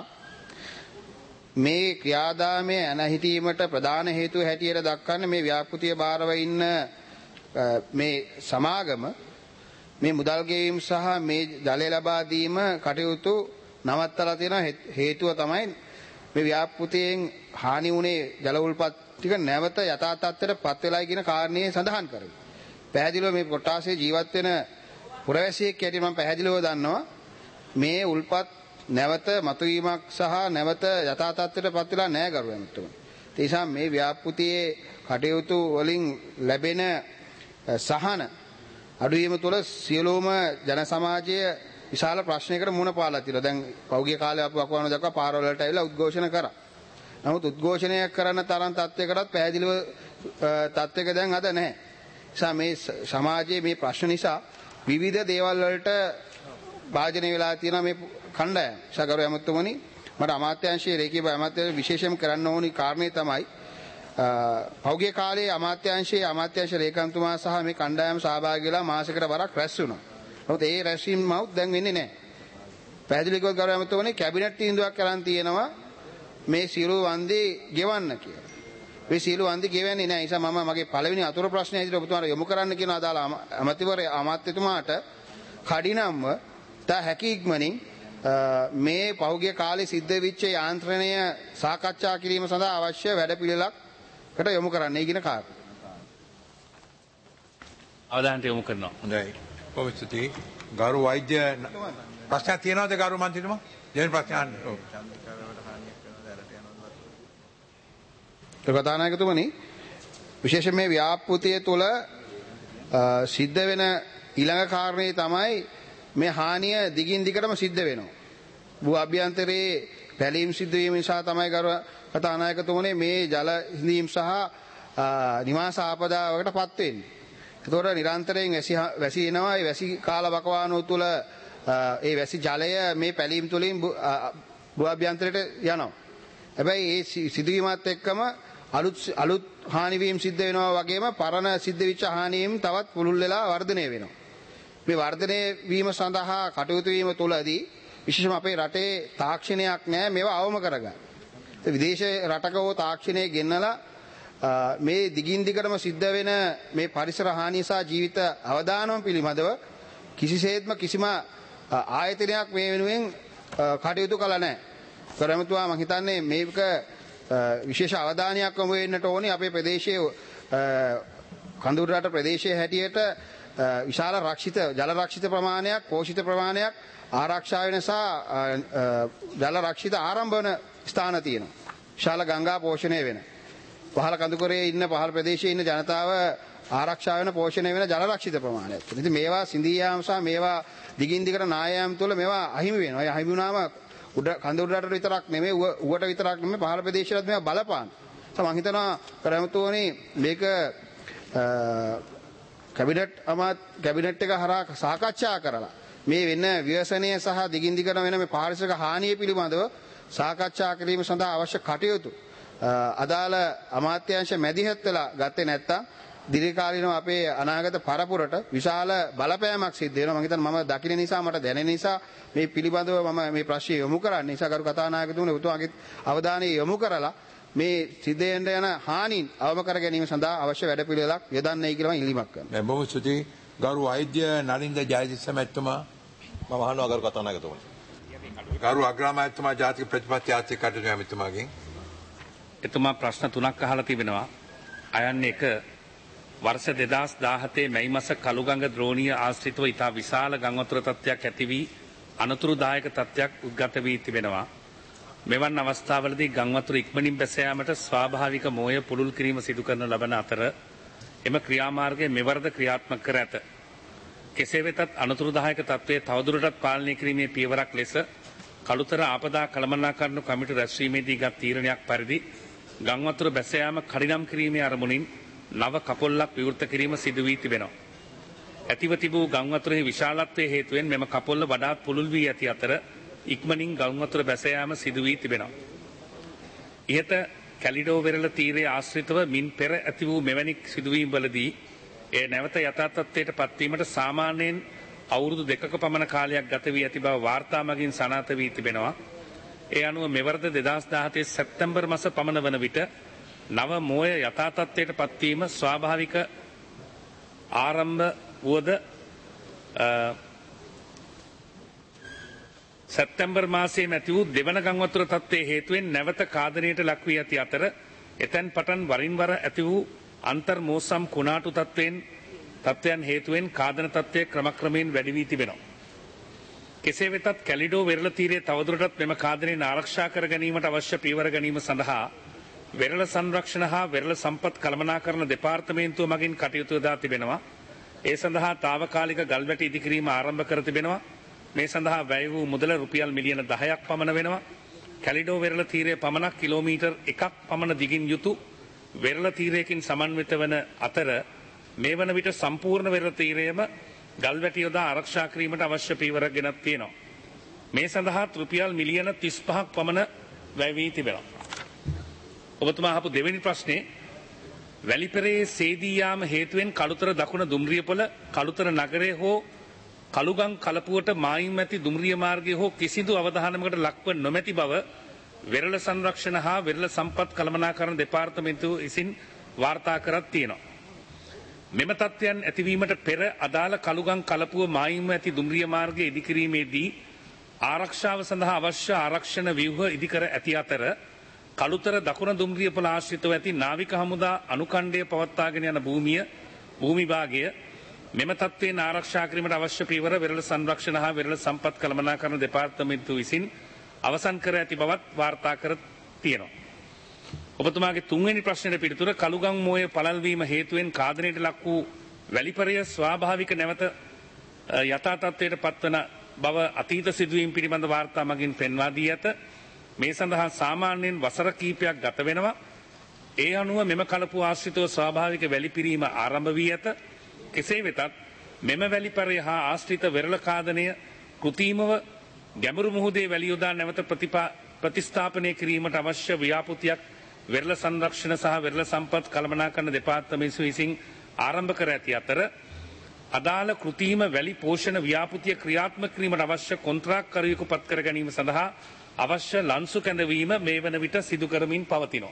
මේ ක්‍රියාදාමයේ අනහිතීමට ප්‍රධාන හේතුව හැටියට දක්වන්නේ මේ ව්‍යාපෘතිය භාරව ඉන්න මේ සමාගම මේ මුදල් ගෙවීම සහ මේ ජලය ලබා දීම කටයුතු නවත්තලා තියෙන හේතුව තමයි මේ ව්‍යාපෘතියෙන් හානි වුණේ ජල උල්පත් ටික නැවත යථා තත්ත්වයට පත් වෙලායි කියන කාරණේ සඳහන් කරමි. පැහැදිලිව මේ කොටාසේ ජීවත් වෙන පුරවැසියෙක් ඇටියට මම පැහැදිලිව දන්නවා මේ උල්පත් නැවත මතුවීමක් සහ නැවත යථා තත්ත්වයට පත් වෙලා නැහැ ගරු ඇමතුමනි. ඒ නිසා මේ ව්‍යාපෘතියේ කටයුතු වලින් ලැබෙන සහන අඩුවීම තුළ සියලුම ජන සමාජය විශාල ප්‍රශ්නයකට මුහුණ පාලා තියෙනවා. දැන් පෞගිය කාලේ අපි වකවානුව දක්වා පාරවල් වලට ඇවිල්ලා උද්ඝෝෂණ කරා. නමුත් උද්ඝෝෂණය කරන තරම් තත්යකටත් පැහැදිලිව තත්යක දැන් අද නැහැ. නිසා මේ සමාජයේ මේ ප්‍රශ්න නිසා විවිධ දේවල් වලට භාජනය වෙලා තියෙනවා මේ කණ්ඩායම. සගරු ඇමතුමනි මට අමාත්‍යාංශයේ රේකී අමාත්‍යාංශ විශේෂයෙන් කරන්න ඕනි කාරණේ තමයි පෞගිය කාලේ අමාත්‍යාංශයේ අමාත්‍යාංශ ලේකම්තුමා සහ මේ කණ්ඩායම සහභාගී වෙලා මාසයකට වරක් රැස් වුණා. නමුත් ඒ රැස්වීම මවුත් දැන් වෙන්නේ නැහැ. පැහැදිලිව කිව්වොත් ගරු ඇමතුමනි කැබිනට් තීන්දුවක් කරන් තියෙනවා මේ සියලු වන්දි ගෙවන්න කියලා. මේ සියලු වන්දි ගෙවන්නේ නැහැ. ඒ නිසා මම මගේ පළවෙනි අතුරු ප්‍රශ්නය ඇතුළත ඔබතුමාට යොමු කරන්න කියන අදාළ අමාත්‍යවරයා අමාත්‍යතුමාට කඩිනම්ව තා හැකි ඉක්මනින් මේ පහුගිය කාලේ සිද්ධ වෙච්ච යාන්ත්‍රණය සාකච්ඡා කිරීම සඳහා අවශ්‍ය වැඩපිළිවෙලකට යොමු කරන්නයි කියන කාරණා. අවධානයට යොමු කරනවා. හොඳයි. බොහොම ස්තුතියි. ගරු වෛද්‍ය ප්‍රශ්නයක් තියෙනවද ගරු මන්ත්‍රීතුමා? දෙවෙනි ප්‍රශ්න අහන්න. ඔව්. කතානායකතුමනි විශේෂයෙන් මේ ව්‍යාපෘතිය තුළ සිද්ධ වෙන ඊළඟ කාරණේ තමයි මේ හානිය දිගින් දිගටම සිද්ධ වෙනවා. භූ අභ්‍යන්තරයේ පැලීම් සිද්ධ වීම නිසා තමයි ගරු කතානායකතුමනි මේ ජල හිඳීම් සහ නිවාස ආපදාවකට පත් වෙන්නේ. ඒතකොට නිරන්තරයෙන් වැසි වැසි එනවා. ඒ වැසි කාල වකවානුව තුළ ඒ වැසි ජලය මේ පැලීම් තුළින් භූ අභ්‍යන්තරයට යනවා. හැබැයි ඒ සිදුවීමත් එක්කම අලුත් අලුත් හානිවීම් සිද්ධ වෙනවා වගේම පරණ සිද්ධ වෙච්ච හානිවීම් තවත් පුළුල් වෙලා වර්ධනය වෙනවා. මේ වර්ධනය වීම සඳහා කටයුතු වීම තුළදී විශේෂම අපේ රටේ තාක්ෂණයක් නැහැ මේවා අවම කරගන්න. ඒ විදේශ රටක හෝ තාක්ෂණය ගෙන්නලා මේ දිගින් දිගටම සිද්ධ වෙන මේ පරිසර හානිය සහ ජීවිත අවදානම පිළිබඳව කිසිසේත්ම කිසිම ආයතනයක් මේ වෙනුවෙන් කටයුතු කළා නැහැ. කරමතුමා මම හිතන්නේ මේක විශේෂ අවධානයක් යොමු වෙන්නට ඕනේ අපේ ප්‍රදේශයේ කඳුරු රට ප්‍රදේශයේ හැටියට විශාල රක්ෂිත ජල රක්ෂිත ප්‍රමාණයක් පෝෂිත ප්‍රමාණයක් ආරක්ෂා වෙන සහ ජල රක්ෂිත ආරම්භ වන ස්ථාන තියෙනවා. විශාල ගංගා පෝෂණය වෙන පහළ කඳුකරයේ ඉන්න පහළ ප්‍රදේශයේ ඉන්න ජනතාව ආරක්ෂා වෙන පෝෂණය වෙන ජල රක්ෂිත ප්‍රමාණයක්. ඉතින් මේවා සිඳී යාම සහ මේවා දිගින් දිගට නායෑම තුළ මේවා අහිමි වෙනවා. ඒ අහිමි වුණාම උඩ කඳුරු රටට විතරක් නෙමෙයි උවට විතරක් නෙමෙයි පහළ ප්‍රදේශවලත් මේවා බලපාන. මම හිතනවා කරමතුවනි මේක කැබිනට් අමාත් කැබිනට් එක හරහා සාකච්ඡා කරලා මේ වෙන ව්‍යසනය සහ දිගින් දිගට වෙන මේ පාරිසරික හානිය පිළිබඳව සාකච්ඡා කිරීම සඳහා අවශ්‍ය කටයුතු අදාළ අමාත්‍යාංශ මැදිහත් වෙලා ගත්තේ නැත්නම් දීර්ඝකාලීනව අපේ අනාගත පරපුරට විශාල බලපෑමක් සිද්ධ වෙනවා. මම හිතන්නේ මම දකින නිසා මට දැනෙන නිසා මේ පිළිබඳව මම මේ ප්‍රශ්නය යොමු කරන්නේ. නිසා ගරු කතානායකතුමනි ඔබතුමාගේ අවධානය යොමු කරලා මේ සිද්ධ යන හානින් අවම කර ගැනීම සඳහා අවශ්‍ය වැඩපිළිවෙලක් යොදන්නයි කියලා මම ඉල්ලීමක් කරනවා. බොහොම ස්තුතියි ගරු වෛද්‍ය නලින්ද ජයතිස්ස මැතිතුමා. මම අහනවා ගරු කතානායකතුමනි. ගරු අග්‍රාමාත්‍යතුමා ජාතික ප්‍රතිපත්ති ආර්ථික කටයුතු ඇමතිතුමාගෙන් එතුමා ප්‍රශ්න තුනක් අහලා තිබෙනවා. අයන්න එක වර්ෂ දෙදහස් දාහතේ මැයි මස කළුගඟ ද්‍රෝණීය ආශ්‍රිතව ඉතා විශාල ගංවතුර තත්ත්වයක් ඇති වී අනතුරුදායක තත්ත්වයක් උද්ගත වී තිබෙනවා. මෙවන් අවස්ථාවලදී ගංවතුර ඉක්මනින් බැස යාමට ස්වාභාවික මෝය පුළුල් කිරීම සිදු කරන ලබන අතර එම ක්‍රියාමාර්ගය මෙවරද ක්‍රියාත්මක කර ඇත. කෙසේ වෙතත් අනතුරුදායක තත්ත්වයේ තවදුරටත් පාලනය කිරීමේ පියවරක් ලෙස කළුතර ආපදා කළමනාකරණු කමිටු රැස්වීමේදී ගත් තීරණයක් පරිදි ගංවතුර බැස යාම කඩිනම් කිරීමේ අරමුණින් නව කපොල්ලක් විවෘත කිරීම සිදු වී තිබෙනවා. ඇතිව තිබූ ගංවතුරෙහි විශාලත්වයේ හේතුවෙන් මෙම කපොල්ල වඩාත් පුළුල් වී ඇති අතර ඉක්මනින් ගංවතුර බැස යාම සිදු වී තිබෙනවා. ඉහත කැලිඩෝ වෙරළ තීරයේ ආශ්‍රිතව මින් පෙර ඇති වූ මෙවැනි සිදුවීම්වලදී එය නැවත යථා තත්ත්වයට පත්වීමට සාමාන්‍යයෙන් අවුරුදු දෙකක පමණ කාලයක් ගත වී ඇති බව වාර්තා මගින් සනාථ වී තිබෙනවා. ඒ අනුව මෙවරද දෙදහස් දාහතේ සැප්තැම්බර් මාස පමණ වන විට නව මෝය යථා තත්ත්වයට පත්වීම ස්වාභාවික ආරම්භ වුවද සැප්තැම්බර් මාසයේ ඇති වූ දෙවන ගංවතුර තත්ත්වයේ හේතුවෙන් නැවත කාදනයට ලක් වී ඇති අතර එතැන් පටන් වරින් වර ඇති වූ අන්තර් මෝසම් කුණාටු තත්ත්වයෙන් තත්ත්වයන් හේතුවෙන් කාදන තත්ත්වය ක්‍රමක්‍රමයෙන් වැඩි වී තිබෙනවා. කෙසේ වෙතත් කැලිඩෝ වෙරළ තීරයේ තවදුරටත් මෙම කාදනයෙන් ආරක්ෂා කර ගැනීමට අවශ්‍ය පියවර ගැනීම සඳහා වෙරළ සංරක්ෂණ හා වෙරළ සම්පත් කළමනාකරණ දෙපාර්තමේන්තුව මගින් කටයුතු යොදා තිබෙනවා. ඒ සඳහා තාවකාලික ගල්වැටි ඉදිකිරීම ආරම්භ කර තිබෙනවා. මේ සඳහා වැය වූ මුදල රුපියල් මිලියන දහයක් පමණ වෙනවා. කැලිඩෝ වෙරළ තීරය පමණක් කිලෝමීටර් එකක් පමණ දිගින් යුතු වෙරළ තීරයකින් සමන්විත වන අතර මේ වන විට සම්පූර්ණ වෙරළ තීරයම ගල්වැටි යොදා ආරක්ෂා කිරීමට අවශ්‍ය පියවර ගෙනත් තියෙනවා. මේ සඳහා රුපියල් මිලියන තිස් පහක් පමණ වැය වී තිබෙනවා. ඔබතුමා අහපු දෙවෙනි ප්‍රශ්නේ වැලිපෙරේ සේදී යාම හේතුවෙන් කළුතර දකුණ දුම්රියපොළ කළුතර නගරය හෝ කළුගම් කලපුවට මායිම් ඇති දුම්රිය මාර්ගය හෝ කිසිදු අවධානමකට ලක්ව නොමැති බව වෙරළ සංරක්ෂණ හා වෙරළ සම්පත් කළමනාකරණ දෙපාර්තමේන්තුව විසින් වාර්තා කරත් තියෙනවා. මෙම තත්ත්වයන් ඇතිවීමට පෙර අදාළ කළුගම් කලපුව මායිම් ඇති දුම්රිය මාර්ගය ඉදිකිරීමේදී ආරක්ෂාව සඳහා අවශ්‍ය ආරක්ෂණ ව්‍යුහ ඉදිකර ඇති අතර කළුතර දකුණ දුම්රියපොළ ආශ්‍රිතව ඇති නාවික හමුදා අනුකණ්ඩය පවත්වාගෙන යන භූමිය භූමි භාගය මෙම තත්ත්වයෙන් ආරක්ෂා කිරීමට අවශ්‍ය පියවර වෙරළ සංරක්ෂණ හා වෙරළ සම්පත් කළමනාකරණ දෙපාර්තමේන්තුව විසින් අවසන් කර ඇති බවත් වාර්තා කර තියෙනවා. ඔබතුමාගේ තුන්වෙනි ප්‍රශ්නෙට පිළිතුර කළුගම් මෝය පළල්වීම හේතුවෙන් කාදනයට ලක් වූ වැලිපරය ස්වාභාවික නැවත යථා තත්ත්වයට පත්වන බව අතීත සිදුවීම් පිළිබඳ වාර්තා මගින් පෙන්වා දී ඇත. මේ සඳහා සාමාන්‍යයෙන් වසර කීපයක් ගත වෙනවා. ඒ අනුව මෙම කලපුව ආශ්‍රිතව ස්වාභාවික වැලිපිරීම ආරම්භ වී ඇත. කෙසේ වෙතත් මෙම වැලිපරය හා ආශ්‍රිත වෙරළ කාදනය කෘතිමව ගැඹුරු මුහුදේ වැලි යොදා නැවත ප්‍රතිස්ථාපනය කිරීමට අවශ්‍ය ව්‍යාපෘතියක් වෙරළ සංරක්ෂණ සහ වෙරළ සම්පත් කළමනාකරණ දෙපාර්තමේන්තුව විසින් ආරම්භ කර ඇති අතර අදාළ කෘතිම වැලි පෝෂණ ව්‍යාපෘතිය ක්‍රියාත්මක කිරීමට අවශ්‍ය කොන්ත්‍රාත්කරුවෙකු පත් කර ගැනීම සඳහා අවශ්‍ය ලන්සු කැඳවීම මේ වන විට සිදු කරමින් පවතිනවා.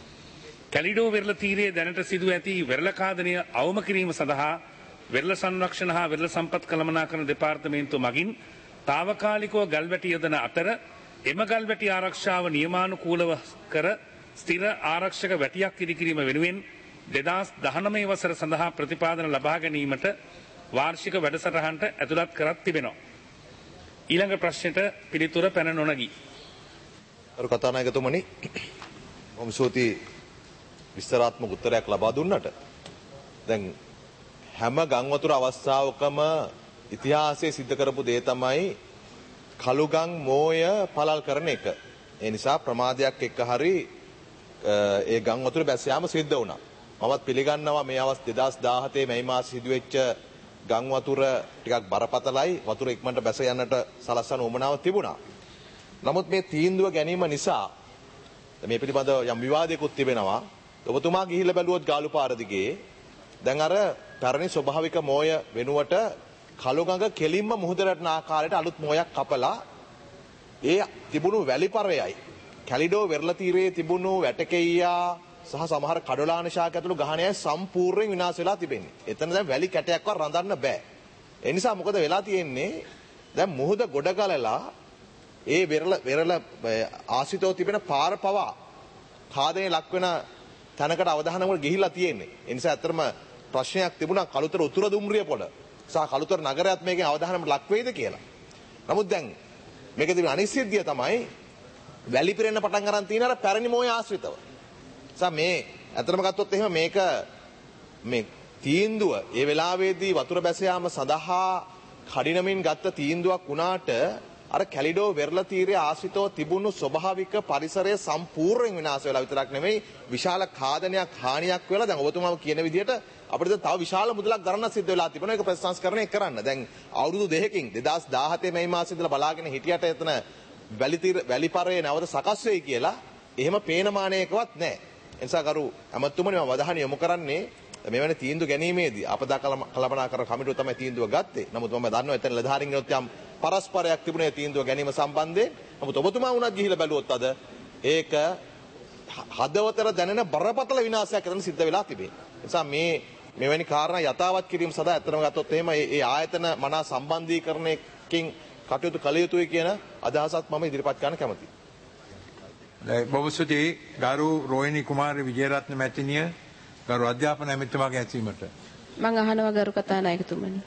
කැලිඩෝ වෙරළ තීරයේ දැනට සිදු ඇති වෙරළ කාදනය අවම කිරීම සඳහා වෙරළ සංරක්ෂණ හා වෙරළ සම්පත් කළමනාකරණ දෙපාර්තමේන්තුව මගින් තාවකාලිකව ගල්වැටි යොදන අතර එම ගල්වැටි ආරක්ෂාව නියමානුකූලව කර ස්ථිර ආරක්ෂක වැටියක් ඉදිකිරීම වෙනුවෙන් දෙදහස් දහනවය වසර සඳහා ප්‍රතිපාදන ලබා ගැනීමට වාර්ෂික වැඩසටහනට ඇතුළත් කරත් තිබෙනවා. ඊළඟ ප්‍රශ්නෙට පිළිතුර පැන නොනගී. අර කතානායකතුමනි මම සෝති විස්තරාත්මක උත්තරයක් ලබා දුන්නට දැන් හැම ගංවතුර අවස්ථාවකම ඉතිහාසයේ සිද්ධ කරපු දේ තමයි කළුගම් මෝය පළල් කරන එක. ඒ නිසා ප්‍රමාදයක් එක්ක හරි ඒ ගංවතුර බැස යාම සිද්ධ වුණා. මමත් පිළිගන්නවා මේ අවස් දෙදහස් දාහතේ මැයි මාසෙ සිදුවෙච්ච ගංවතුර ටිකක් බරපතලයි. වතුර ඉක්මනට බැස යන්නට සලස්වන උවමනාව තිබුණා. නමුත් මේ තීන්දුව ගැනීම නිසා මේ පිළිබඳව යම් විවාදයකුත් තිබෙනවා. ඔබතුමා ගිහිල්ලා බැලුවොත් ගාලු පාර දිගේ දැන් අර පැරණි ස්වභාවික මෝය වෙනුවට කළුගඟ කෙලින්ම මුහුදට යන ආකාරයට අලුත් මෝයක් කපලා ඒ තිබුණු වැලිපරයයි කැලිඩෝ වෙරළ තීරයේ තිබුණු වැටකෙයියා සහ සමහර කඩොලාන ශාක ඇතුළු ගහණයයි සම්පූර්ණයෙන් විනාශ වෙලා තිබෙන්නේ. එතන දැන් වැලි කැටයක්වත් රඳන්න බෑ. ඒ නිසා මොකද වෙලා තියෙන්නේ? දැන් මුහුද ගොඩ ගලලා ඒ වෙරළ වෙරළ ආසිතෝ තිබෙන පාර පවා කාදේ ලක් වෙන තැනකට අවධානමකට ගිහිල්ලා තියෙන්නේ. ඒ නිසා ඇත්තටම ප්‍රශ්නයක් තිබුණා කළුතර උතුර දුම්රිය පොළ සහ කළුතර නගරයත් මේකේ අවධානමකට ලක් වෙයිද කියලා. නමුත් දැන් මේක තිබෙන අනිශ්චිතය තමයි වැලි පිරෙන්න පටන් ගන්න තියෙන අර පැරණි මොහේ ආශ්‍රිතව. සා මේ ඇත්තටම ගත්තොත් එහෙම මේක මේ තීන්දුව ඒ වෙලාවේදී වතුර බැස යාම සඳහා කඩිනමින් ගත්ත තීන්දුවක් වුණාට අර කැලිඩෝ වෙරළ තීරයේ ආශ්‍රිතව තිබුණු ස්වභාවික පරිසරය සම්පූර්ණයෙන් විනාශ වෙලා විතරක් නෙමෙයි විශාල ඛාදනයක් හානියක් වෙලා දැන් ඔබතුමාම කියන විදිහට අපිට තව විශාල මුදලක් ගන්න සිද්ධ වෙලා තිබෙනවා ඒක ප්‍රතිසංස්කරණය කරන්න. දැන් අවුරුදු දෙකකින් දෙදාස් දාහතේ මේ මාසෙ ඉඳලා බලාගෙන හිටියට එතන වැලි තීර වැලිපරේ නැවත සකස් වෙයි කියලා එහෙම පේන මානයකවත් නැහැ. ඒ නිසා කරු අමතුමනි මම වදහාන යොමු කරන්නේ මෙවැනි තීන්දුව ගැනීමේදී අපදා කළමනාකර කමිටුව තමයි තීන්දුව ගත්තේ. නමුත් මම දන්නවා එතන ලධාරින් ගෙනොත් යම් පරස්පරයක් තිබුණේ තීන්දුව ගැනීම සම්බන්ධයෙන්. නමුත් ඔබතුමා වුණත් ගිහිල්ලා බැලුවොත් අද ඒක හදවතට දැනෙන බරපතල විනාශයක් එතන සිද්ධ වෙලා තිබේ. ඒ නිසා මේ මෙවැනි කාරණා යථාවත් කිරීම සඳහා ඇත්තටම ගත්තොත් එහෙම ඒ ආයතන මනා සම්බන්ධීකරණයකින් කටයුතු කළ යුතුයි කියන අදහසත් මම ඉදිරිපත් කරන්න කැමතියි. බොහොම ස්තුතියි ගරු රෝහිණී කුමාරි විජේරත්න මැතිණිය ගරු අධ්‍යාපන ඇමතිතුමාගේ ඇසීමට. මම අහනවා ගරු කතානායකතුමනි.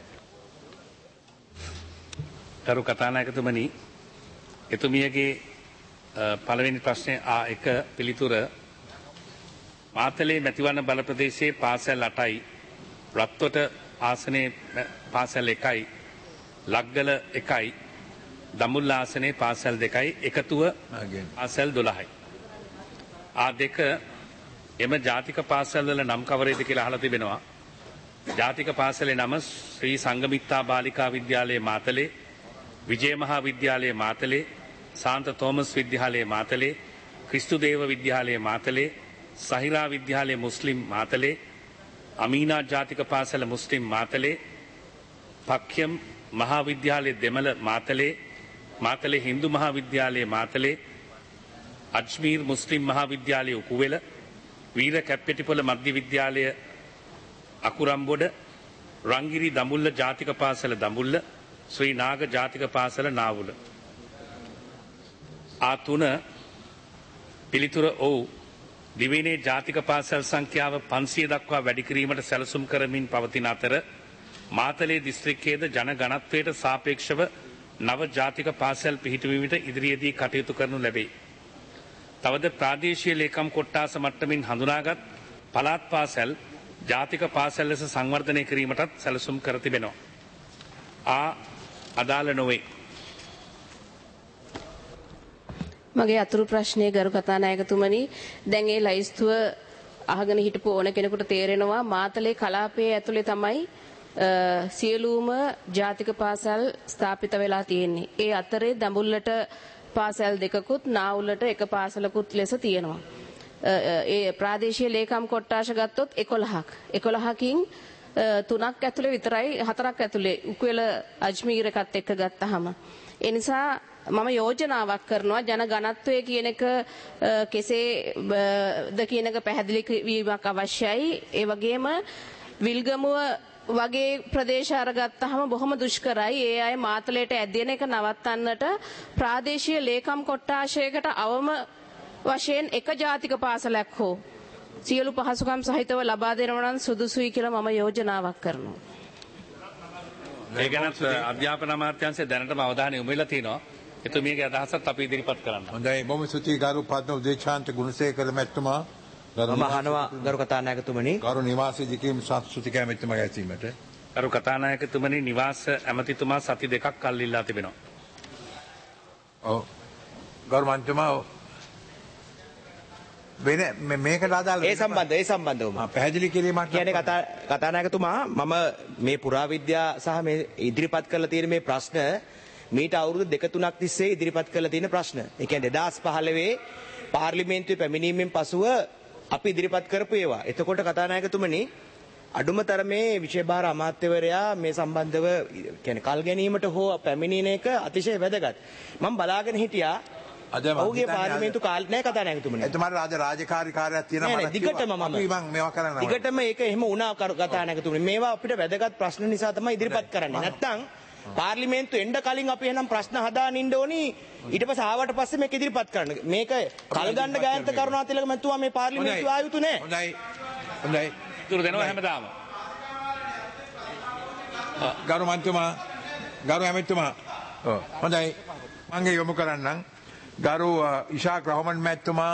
ගරු කතානායකතුමනි එතුමියගේ පළවෙනි ප්‍රශ්නය ආ එක පිළිතුර මාතලේ මැතිවරණ බල ප්‍රදේශයේ පාසල් අටයි රත්වට ආසනයේ පාසල් එකයි ලග්ගල එකයි දඹුල්ල ආසනයේ පාසල් දෙකයි එකතුව පාසල් දොළහයි. ආ දෙක එම ජාතික පාසල් වල නම් කවරේද කියලා අහලා තිබෙනවා. ජාතික පාසලේ නම ශ්‍රී සංගමිත්තා බාලිකා විද්‍යාලයේ මාතලේ, විජය මහා විද්‍යාලයේ මාතලේ, සාන්ත තෝමස් විද්‍යාලයේ මාතලේ, ක්‍රිස්තුදේව විද්‍යාලයේ මාතලේ, සහිරා විද්‍යාලයේ මුස්ලිම් මාතලේ, අමීනා ජාතික පාසල මුස්ලිම් මාතලේ, පක්්‍යම් මහා විද්‍යාලයේ දෙමළ මාතලේ, මාතලේ හින්දු මහා විද්‍යාලයේ මාතලේ, අජ්මීර් මුස්ලිම් මහා විද්‍යාලයේ උකුවෙල, වීර කැප්පෙටිපොළ මධ්‍ය විද්‍යාලය අකුරම්බොඩ, රංගිරි දඹුල්ල ජාතික පාසල දඹුල්ල, ශ්‍රී නාග ජාතික පාසල නාවුල. ආ තුන පිළිතුර ඔව් දිවයිනේ ජාතික පාසල් සංඛ්‍යාව පන්සිය දක්වා වැඩි කිරීමට සැලසුම් කරමින් පවතින අතර මාතලේ දිස්ත්‍රික්කයේද ජන ගණත්වයට සාපේක්ෂව නව ජාතික පාසල් පිහිටුවීමට ඉදිරියේදී කටයුතු කරනු ලැබේ. තවද ප්‍රාදේශීය ලේකම් කොට්ටාස මට්ටමින් හඳුනාගත් පළාත් පාසල් ජාතික පාසල් ලෙස සංවර්ධනය කිරීමටත් සැලසුම් කර තිබෙනවා. ආ අදාළ නොවේ. මගේ අතුරු ප්‍රශ්නය ගරු කතානායකතුමනි දැන් ඒ ලයිස්තුව අහගෙන හිටපු ඕන කෙනෙකුට තේරෙනවා මාතලේ කලාපයේ ඇතුලේ තමයි සියලුම ජාතික පාසල් ස්ථාපිත වෙලා තියෙන්නේ. ඒ අතරේ දඹුල්ලට පාසල් දෙකකුත් නාවුලට එක පාසලකුත් ලෙස තියෙනවා. ඒ ප්‍රාදේශීය ලේකම් කොට්ටාශ ගත්තොත් එකොළහක්. එකොළහකින් තුනක් ඇතුලේ විතරයි හතරක් ඇතුලේ උකුවෙල අජ්මීර් එකත් එක්ක ගත්තාම. ඒ නිසා මම යෝජනාවක් කරනවා ජන ගණත්වය කියන එක කෙසේද කියන එක පැහැදිලි වීමක් අවශ්‍යයි. ඒ වගේම විල්ගමුව වගේ ප්‍රදේශ අරගත්තාම බොහොම දුෂ්කරයි. ඒ අය මාතලයට ඇදෙන එක නවත්තන්නට ප්‍රාදේශීය ලේකම් කොට්ටාශයකට අවම වශයෙන් එක ජාතික පාසලක් හෝ සියලු පහසුකම් සහිතව ලබා දෙනවා නම් සුදුසුයි කියලා මම යෝජනාවක් කරනවා. ඒ ගැන අධ්‍යාපන අමාත්‍යාංශය දැනටම අවධානය යොමු වෙලා තිනවා. එතුමියගේ අදහසත් අපි ඉදිරිපත් කරන්න. හොඳයි බොහොම ස්තුතියි ගරු පද්ම උදේශාන්ත ගුණසේකර මැතිතුමා. මම අහනවා ගරු කතානායකතුමනි. ගරු නිවාස ඉදිකීම් සංස්කෘතික ඇමතිතුමාගේ ඇසීමට. ගරු කතානායකතුමනි නිවාස ඇමතිතුමා සති දෙකක් කල් ඉල්ලා තිබෙනවා. ඔව්. ගරු මන්ත්‍රීතුමා වෙන මේකට අදාළ ඒ සම්බන්ධ ඒ සම්බන්ධවම පැහැදිලි කිරීමක් කියන්නේ කතා කතානායකතුමා මම මේ පුරාවිද්‍යා සහ මේ ඉදිරිපත් කරලා තියෙන මේ ප්‍රශ්න මීට අවුරුදු දෙක තුනක් තිස්සේ ඉදිරිපත් කරලා තියෙන ප්‍රශ්න. ඒ කියන්නේ දෙදාස් පහළොව පාර්ලිමේන්තුවේ පැමිණීමෙන් පසුව අපි ඉදිරිපත් කරපු ඒවා. එතකොට කතානායකතුමනි අඩුම තරමේ විශේෂභාර අමාත්‍යවරයා මේ සම්බන්ධව කියන්නේ කල් ගැනීමට හෝ පැමිණෙන එක අතිශය වැදගත්. මම බලාගෙන හිටියා අද ඔහුගේ පාර්ලිමේන්තු කාලේ නෑ කතානායකතුමනි. එතුමාට රාජ රාජකාරී කාර්යයක් තියෙනවා මම දිගටම මම මම මේවා කරන්න දිගටම ඒක එහෙම වුණා කතානායකතුමනි. මේවා අපිට වැදගත් ප්‍රශ්න නිසා තමයි ඉදිරිපත් කරන්නේ. නැත්තම් පාර්ලිමේන්තු එන්න කලින් අපි එහෙනම් ප්‍රශ්න හදාගෙන ඉන්න ඕනි. ඊට පස්සේ ආවට පස්සේ මේක ඉදිරිපත් කරන්න. මේක කල් ගන්න ගායන්ත කරුණාතිලක මැතිතුමා මේ පාර්ලිමේන්තු ආයුතු නෑ. හොඳයි. හොඳයි. ඉතුරු දෙනවා හැමදාම. ගරු මන්තුමා ගරු ඇමතිතුමා ඔව් හොඳයි මම යොමු කරන්නම් ගරු ඉෂාක් රහමන් මැතිතුමා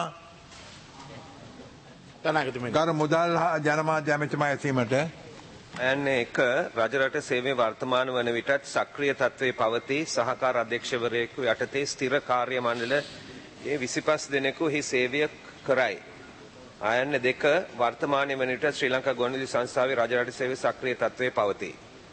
තනාගතුමනි ගරු මුදල් ජනමාධ්‍ය ඇමතිතුමා ඇසීමට ඇන්නේ එක රජරට සේවයේ වර්තමාන වන විටත් සක්‍රිය තත්ත්වයේ පවතී සහකාර අධ්‍යක්ෂවරයෙකු යටතේ ස්ථිර කාර්ය මණ්ඩලයේ විසිපස් දෙනෙකු එහි සේවය කරයි. ආයන්න දෙක වර්තමානයේ වන විට ශ්‍රී ලංකා ගුවන්විදුලි සංස්ථාවේ රජරට සේවයේ සක්‍රිය තත්ත්වයේ පවතී.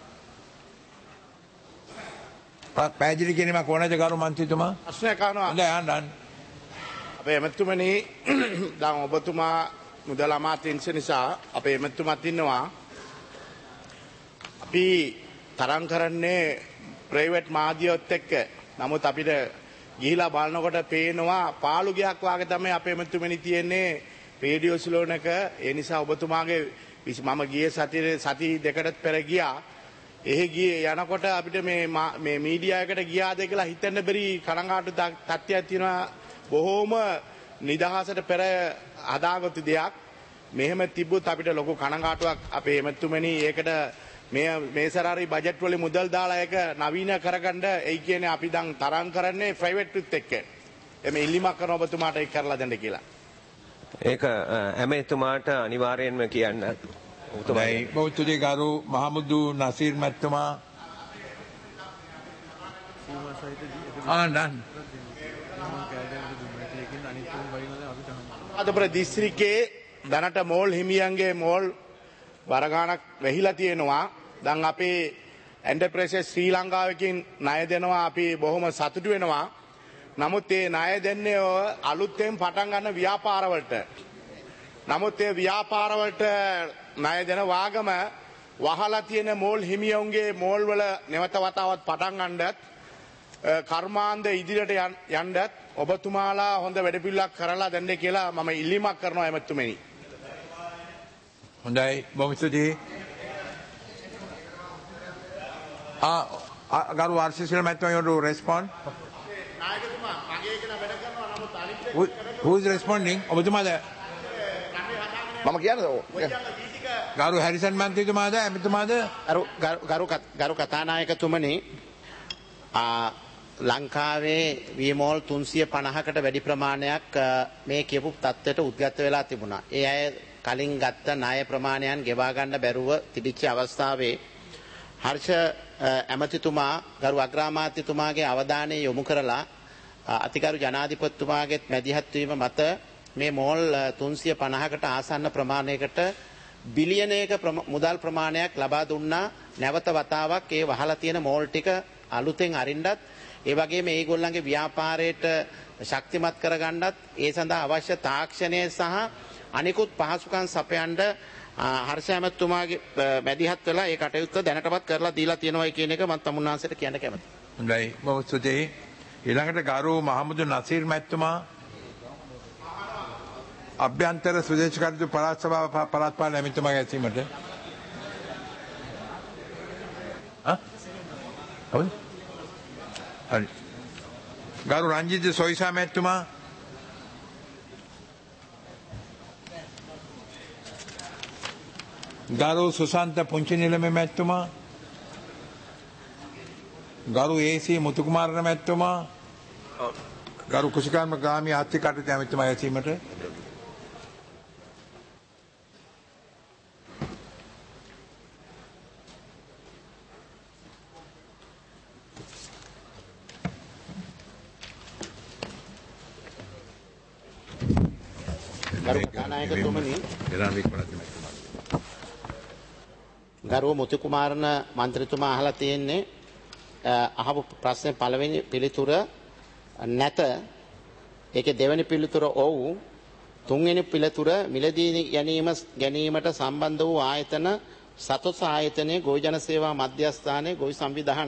පැහැදිලි කිරීමක් ඕනද ගරු මන්ත්‍රීතුමා? ප්‍රශ්නයක් අහනවා. හොඳයි අහන්න. අපේ එමෙතුමනි දැන් ඔබතුමා මුදල් අමාත්‍යාංශ නිසා අපේ එමෙතුමාත් ඉන්නවා. අපි තරම් කරන්නේ ප්‍රයිවට් මාධ්‍යයත් එක්ක. නමුත් අපිට ගිහිලා බලනකොට පේනවා පාළු ගයක් වාගේ තමයි අපේ එමෙතුමනි තියෙන්නේ රේඩියෝ ස්ලෝන් එක. ඒ නිසා ඔබතුමාගේ මම ගියේ සතියේ සති දෙකකට පෙර ගියා. එහෙ ගියේ යනකොට අපිට මේ මේ මීඩියා එකට ගියාද කියලා හිතන්න බැරි කනගාටු තත්ත්වයක් තියෙනවා. බොහෝම නිදහසට පෙර හදාගත්තු දෙයක්. මෙහෙම තිබ්බොත් අපිට ලොකු කනගාටුවක් අපේ එමෙතුමනි. ඒකට මේ මේ සරාරි බජට් වල මුදල් දාලා ඒක නවීන කරගන්න ඒ කියන්නේ අපි දැන් තරම් කරන්නේ ප්‍රයිවට් උත් එක්ක. එමෙ ඉල්ලීමක් කරන ඔබතුමාට ඒක කරලා දෙන්න කියලා. ඒක එමෙතුමාට අනිවාර්යයෙන්ම කියන්න. උතුමයි බෞද්ධ ගරු මහමුදු නසීර් මැතිතුමා ආනන් අදපුර දිස්ත්‍රික්කයේ දැනට මෝල් හිමියන්ගේ මෝල් බරගානක් වැහිලා තියෙනවා. දැන් අපේ එන්ටර්ප්‍රයිසස් ශ්‍රී ලංකාවකින් ණය දෙනවා. අපි බොහොම සතුටු වෙනවා. නමුත් මේ ණය දෙන්නේ අලුතෙන් පටන් ගන්න ව්‍යාපාරවලට. නමුත් ඒ ව්‍යාපාරවලට ණය දෙන වාගම වහලා තියෙන මෝල් හිමියන්ගේ මෝල් වල නැවත වතාවක් පටන් ගන්නත් කර්මාන්ත ඉදිරියට යන්නත් ඔබතුමාලා හොඳ වැඩපිළිවෙලක් කරලා දෙන්න කියලා මම ඉල්ලීමක් කරනවා එමෙතුමනි. හොඳයි බොහොම ස්තුතියි. ආ ගරු ආර්සිසිල් මැතිතුමා you respond. නායකතුමා මගේ කෙනා වැඩ කරනවා නමුත් අනිත් who is responding? ඔබතුමාද මම කියන්නේ ගරු හැරිසන් මන්ත්‍රීතුමාද එමෙතුමාද ගරු ගරු කතානායකතුමනි ලංකාවේ වීමෝල් තුන්සිය පනහකට වැඩි ප්‍රමාණයක් මේ කියපු තත්ත්වයට උද්ගත වෙලා තිබුණා. ඒ අය කලින් ගත්ත ණය ප්‍රමාණයන් ගෙවා ගන්න බැරුව තිබිච්ච අවස්ථාවේ හර්ෂ ඇමතිතුමා ගරු අග්‍රාමාත්‍යතුමාගේ අවධානය යොමු කරලා අතිගරු ජනාධිපතිතුමාගේ මැදිහත් වීම මත මේ මෝල් තුන්සිය පනහකට ආසන්න ප්‍රමාණයකට බිලියනයක මුදල් ප්‍රමාණයක් ලබා දුන්නා. නැවත වතාවක් ඒ වහලා තියෙන මෝල් ටික අලුතෙන් අරින්නත් ඒ වගේම මේගොල්ලන්ගේ ව්‍යාපාරයට ශක්තිමත් කරගන්නත් ඒ සඳහා අවශ්‍ය තාක්ෂණය සහ අනිකුත් පහසුකම් සපයන්න හර්ෂ ඇමතිතුමාගේ මැදිහත් වෙලා ඒ කටයුත්ත දැනටමත් කරලා දීලා තියෙනවා කියන එක මම තමුන්නාන්සේට කියන්න කැමතියි. හොඳයි බොහොම ස්තුතියි. ඊළඟට ගරු මහමුදු නසීර් මැතිතුමා අභ්‍යන්තර සුදේශ කටයුතු පළාත් සභාව පළාත් පාලන ඇමතිතුමාගේ ඇසීමට ආ අවුල් හරි ගරු රංජිත් සොයිසා මැතිතුමා ගරු සුසන්ත පුංචි නිලමේ මැතිතුමා ගරු ඒසී මුතුකුමාරන මැතිතුමා ගරු කුෂිකාර්ම ග්‍රාමීය ආර්ථික කටයුතු ඇමතිතුමාගේ ඇසීමට ගරුව මුතුකුමාරන මන්ත්‍රීතුමා අහලා තියෙන්නේ අහපු ප්‍රශ්නේ පළවෙනි පිළිතුර නැත. ඒකේ දෙවෙනි පිළිතුර ඔව්. තුන්වෙනි පිළිතුර මිලදී ගැනීම ගැනීමට සම්බන්ධ වූ ආයතන සතොස් ආයතනයේ ගොවි ජන සේවා මධ්‍යස්ථානයේ ගොවි සංවිධාන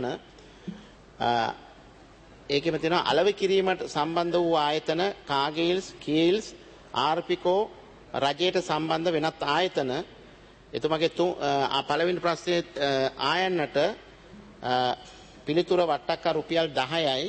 ඒකෙම තියෙනවා අලෙවි කිරීමට සම්බන්ධ වූ ආයතන කාගේල්ස් කීල්ස් ආර්පිකෝ රජයට සම්බන්ධ වෙනත් ආයතන එතුමාගේ තුන් පළවෙනි ප්‍රශ්නේ ආයන්නට පිළිතුර වට්ටක්කා රුපියල් දහයයි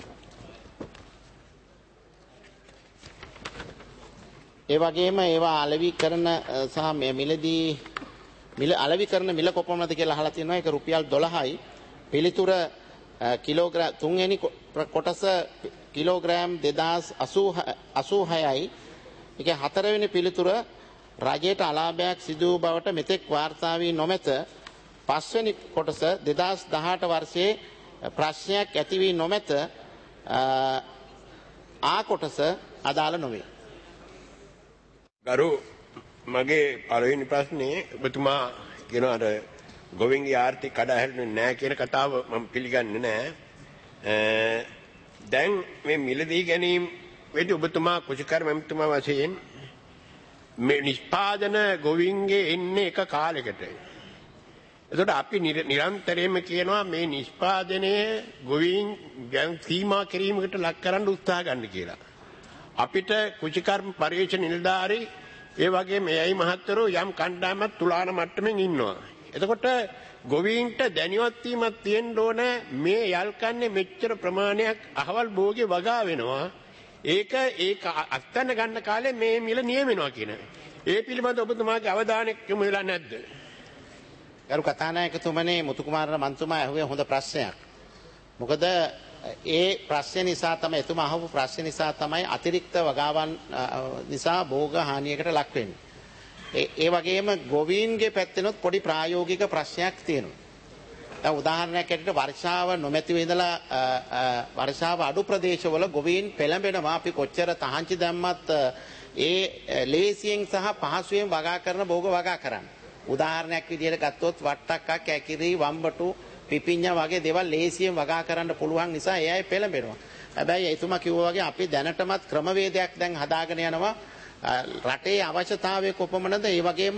ඒ වගේම ඒවා අලෙවි කරන සහ මිලදී මිල අලෙවි කරන මිල කොපමණද කියලා අහලා තියෙනවා ඒක රුපියල් දොළහයි පිළිතුර කිලෝග්‍රෑම් තුන්වෙනි කොටස කිලෝග්‍රෑම් දෙදාස් අසූහයයි ඒකේ හතරවෙනි පිළිතුර රජයට අලාභයක් සිදු වූ බවට මෙතෙක් වාර්තා වී නොමැත පස්වෙනි කොටස දෙදාස් දහඅට වර්ෂයේ ප්‍රශ්නයක් ඇති වී නොමැත ආ කොටස අදාළ නොවේ ගරු මගේ පළවෙනි ප්‍රශ්නේ ඔබතුමා කියන අර ගොවින්ගේ ආර්ථික කඩාහැලෙන්නේ නැහැ කියන කතාව මම පිළිගන්නේ නැහැ. දැන් මේ මිලදී ගැනීම වෙදි ඔබතුමා කුෂිකර්ම එතුමා වශයෙන් මේ නිෂ්පාදන ගොවින්ගේ එන්නේ එක කාලයකට. එතකොට අපි නිරන්තරයෙන්ම කියනවා මේ නිෂ්පාදනයේ ගොවින් ගැන් සීමා කිරීමකට ලක් කරන්න උත්සාහ ගන්න කියලා. අපිට කුෂිකර්ම පරිශ්‍රණ නිලධාරී ඒ වගේ මේයි මහත්වරු යම් කණ්ඩායමක් තුලාන මට්ටමින් ඉන්නවා. එතකොට ගොවීන්ට දැනුවත් වීමක් තියෙන්න ඕන මේ යල්කන්නේ මෙච්චර ප්‍රමාණයක් අහවල් භෝගේ වගා වෙනවා. ඒක ඒක අස්තන්න ගන්න කාලේ මේ මිල නියම වෙනවා කියන. ඒ පිළිබඳව ඔබතුමාගේ අවධානය යොමු වෙලා නැද්ද? ගරු කතානායකතුමනි මුතුකුමාර මන්තුමා අහුවේ හොඳ ප්‍රශ්නයක්. මොකද ඒ ප්‍රශ්න නිසා තමයි එතුමා අහපු ප්‍රශ්න නිසා තමයි අතිරික්ත වගාවන් නිසා භෝග හානියකට ලක් වෙන්නේ. ඒ වගේම ගොවීන්ගේ පැත්තෙනොත් පොඩි ප්‍රායෝගික ප්‍රශ්නයක් තියෙනවා. දැන් උදාහරණයක් ඇටියට වර්ෂාව නොමැතිව ඉඳලා වර්ෂාව අඩු ප්‍රදේශවල ගොවීන් පෙළඹෙනවා අපි කොච්චර තහංචි දැම්මත් ඒ ලේසියෙන් සහ පහසුවෙන් වගා කරන භෝග වගා කරන්න. උදාහරණයක් විදිහට ගත්තොත් වට්ටක්කා කැකිරි වම්බටු පිපිඤ්ඤා වගේ දේවල් ලේසියෙන් වගා කරන්න පුළුවන් නිසා ඒ අය පෙළඹෙනවා. හැබැයි එතුමා කිව්වා වගේ අපි දැනටමත් ක්‍රමවේදයක් දැන් හදාගෙන යනවා. රටේ අවශ්‍යතාවය කොපමණද ඒ වගේම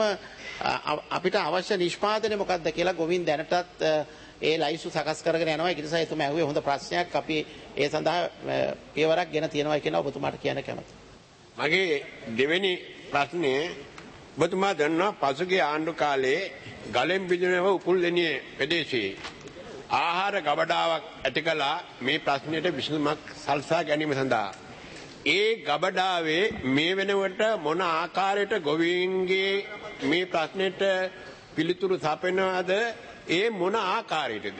අපිට අවශ්‍ය නිෂ්පාදනය මොකක්ද කියලා ගොවින් දැනටත් ඒ ලයිසු සකස් කරගෙන යනවා. ඒ නිසා එතුමා ඇහුවේ හොඳ ප්‍රශ්නයක්. අපි ඒ සඳහා පියවරක් ගෙන තියනවා කියලා ඔබතුමාට කියන්න කැමතියි. මගේ දෙවෙනි ප්‍රශ්නේ ඔබතුමා දන්නවා පසුගිය ආණ්ඩු කාලේ ගලෙන් බිඳුනව උපුල්දෙනියේ ප්‍රදේශයේ ආහාර ගබඩාවක් ඇති කළා මේ ප්‍රශ්නෙට විසඳුමක් සල්සා ගැනීම සඳහා. ඒ ගබඩාවේ මේ වෙනකොට මොන ආකාරයට ගොවීන්ගේ මේ ප්‍රශ්නෙට පිළිතුරු සපයනවද ඒ මොන ආකාරයටද?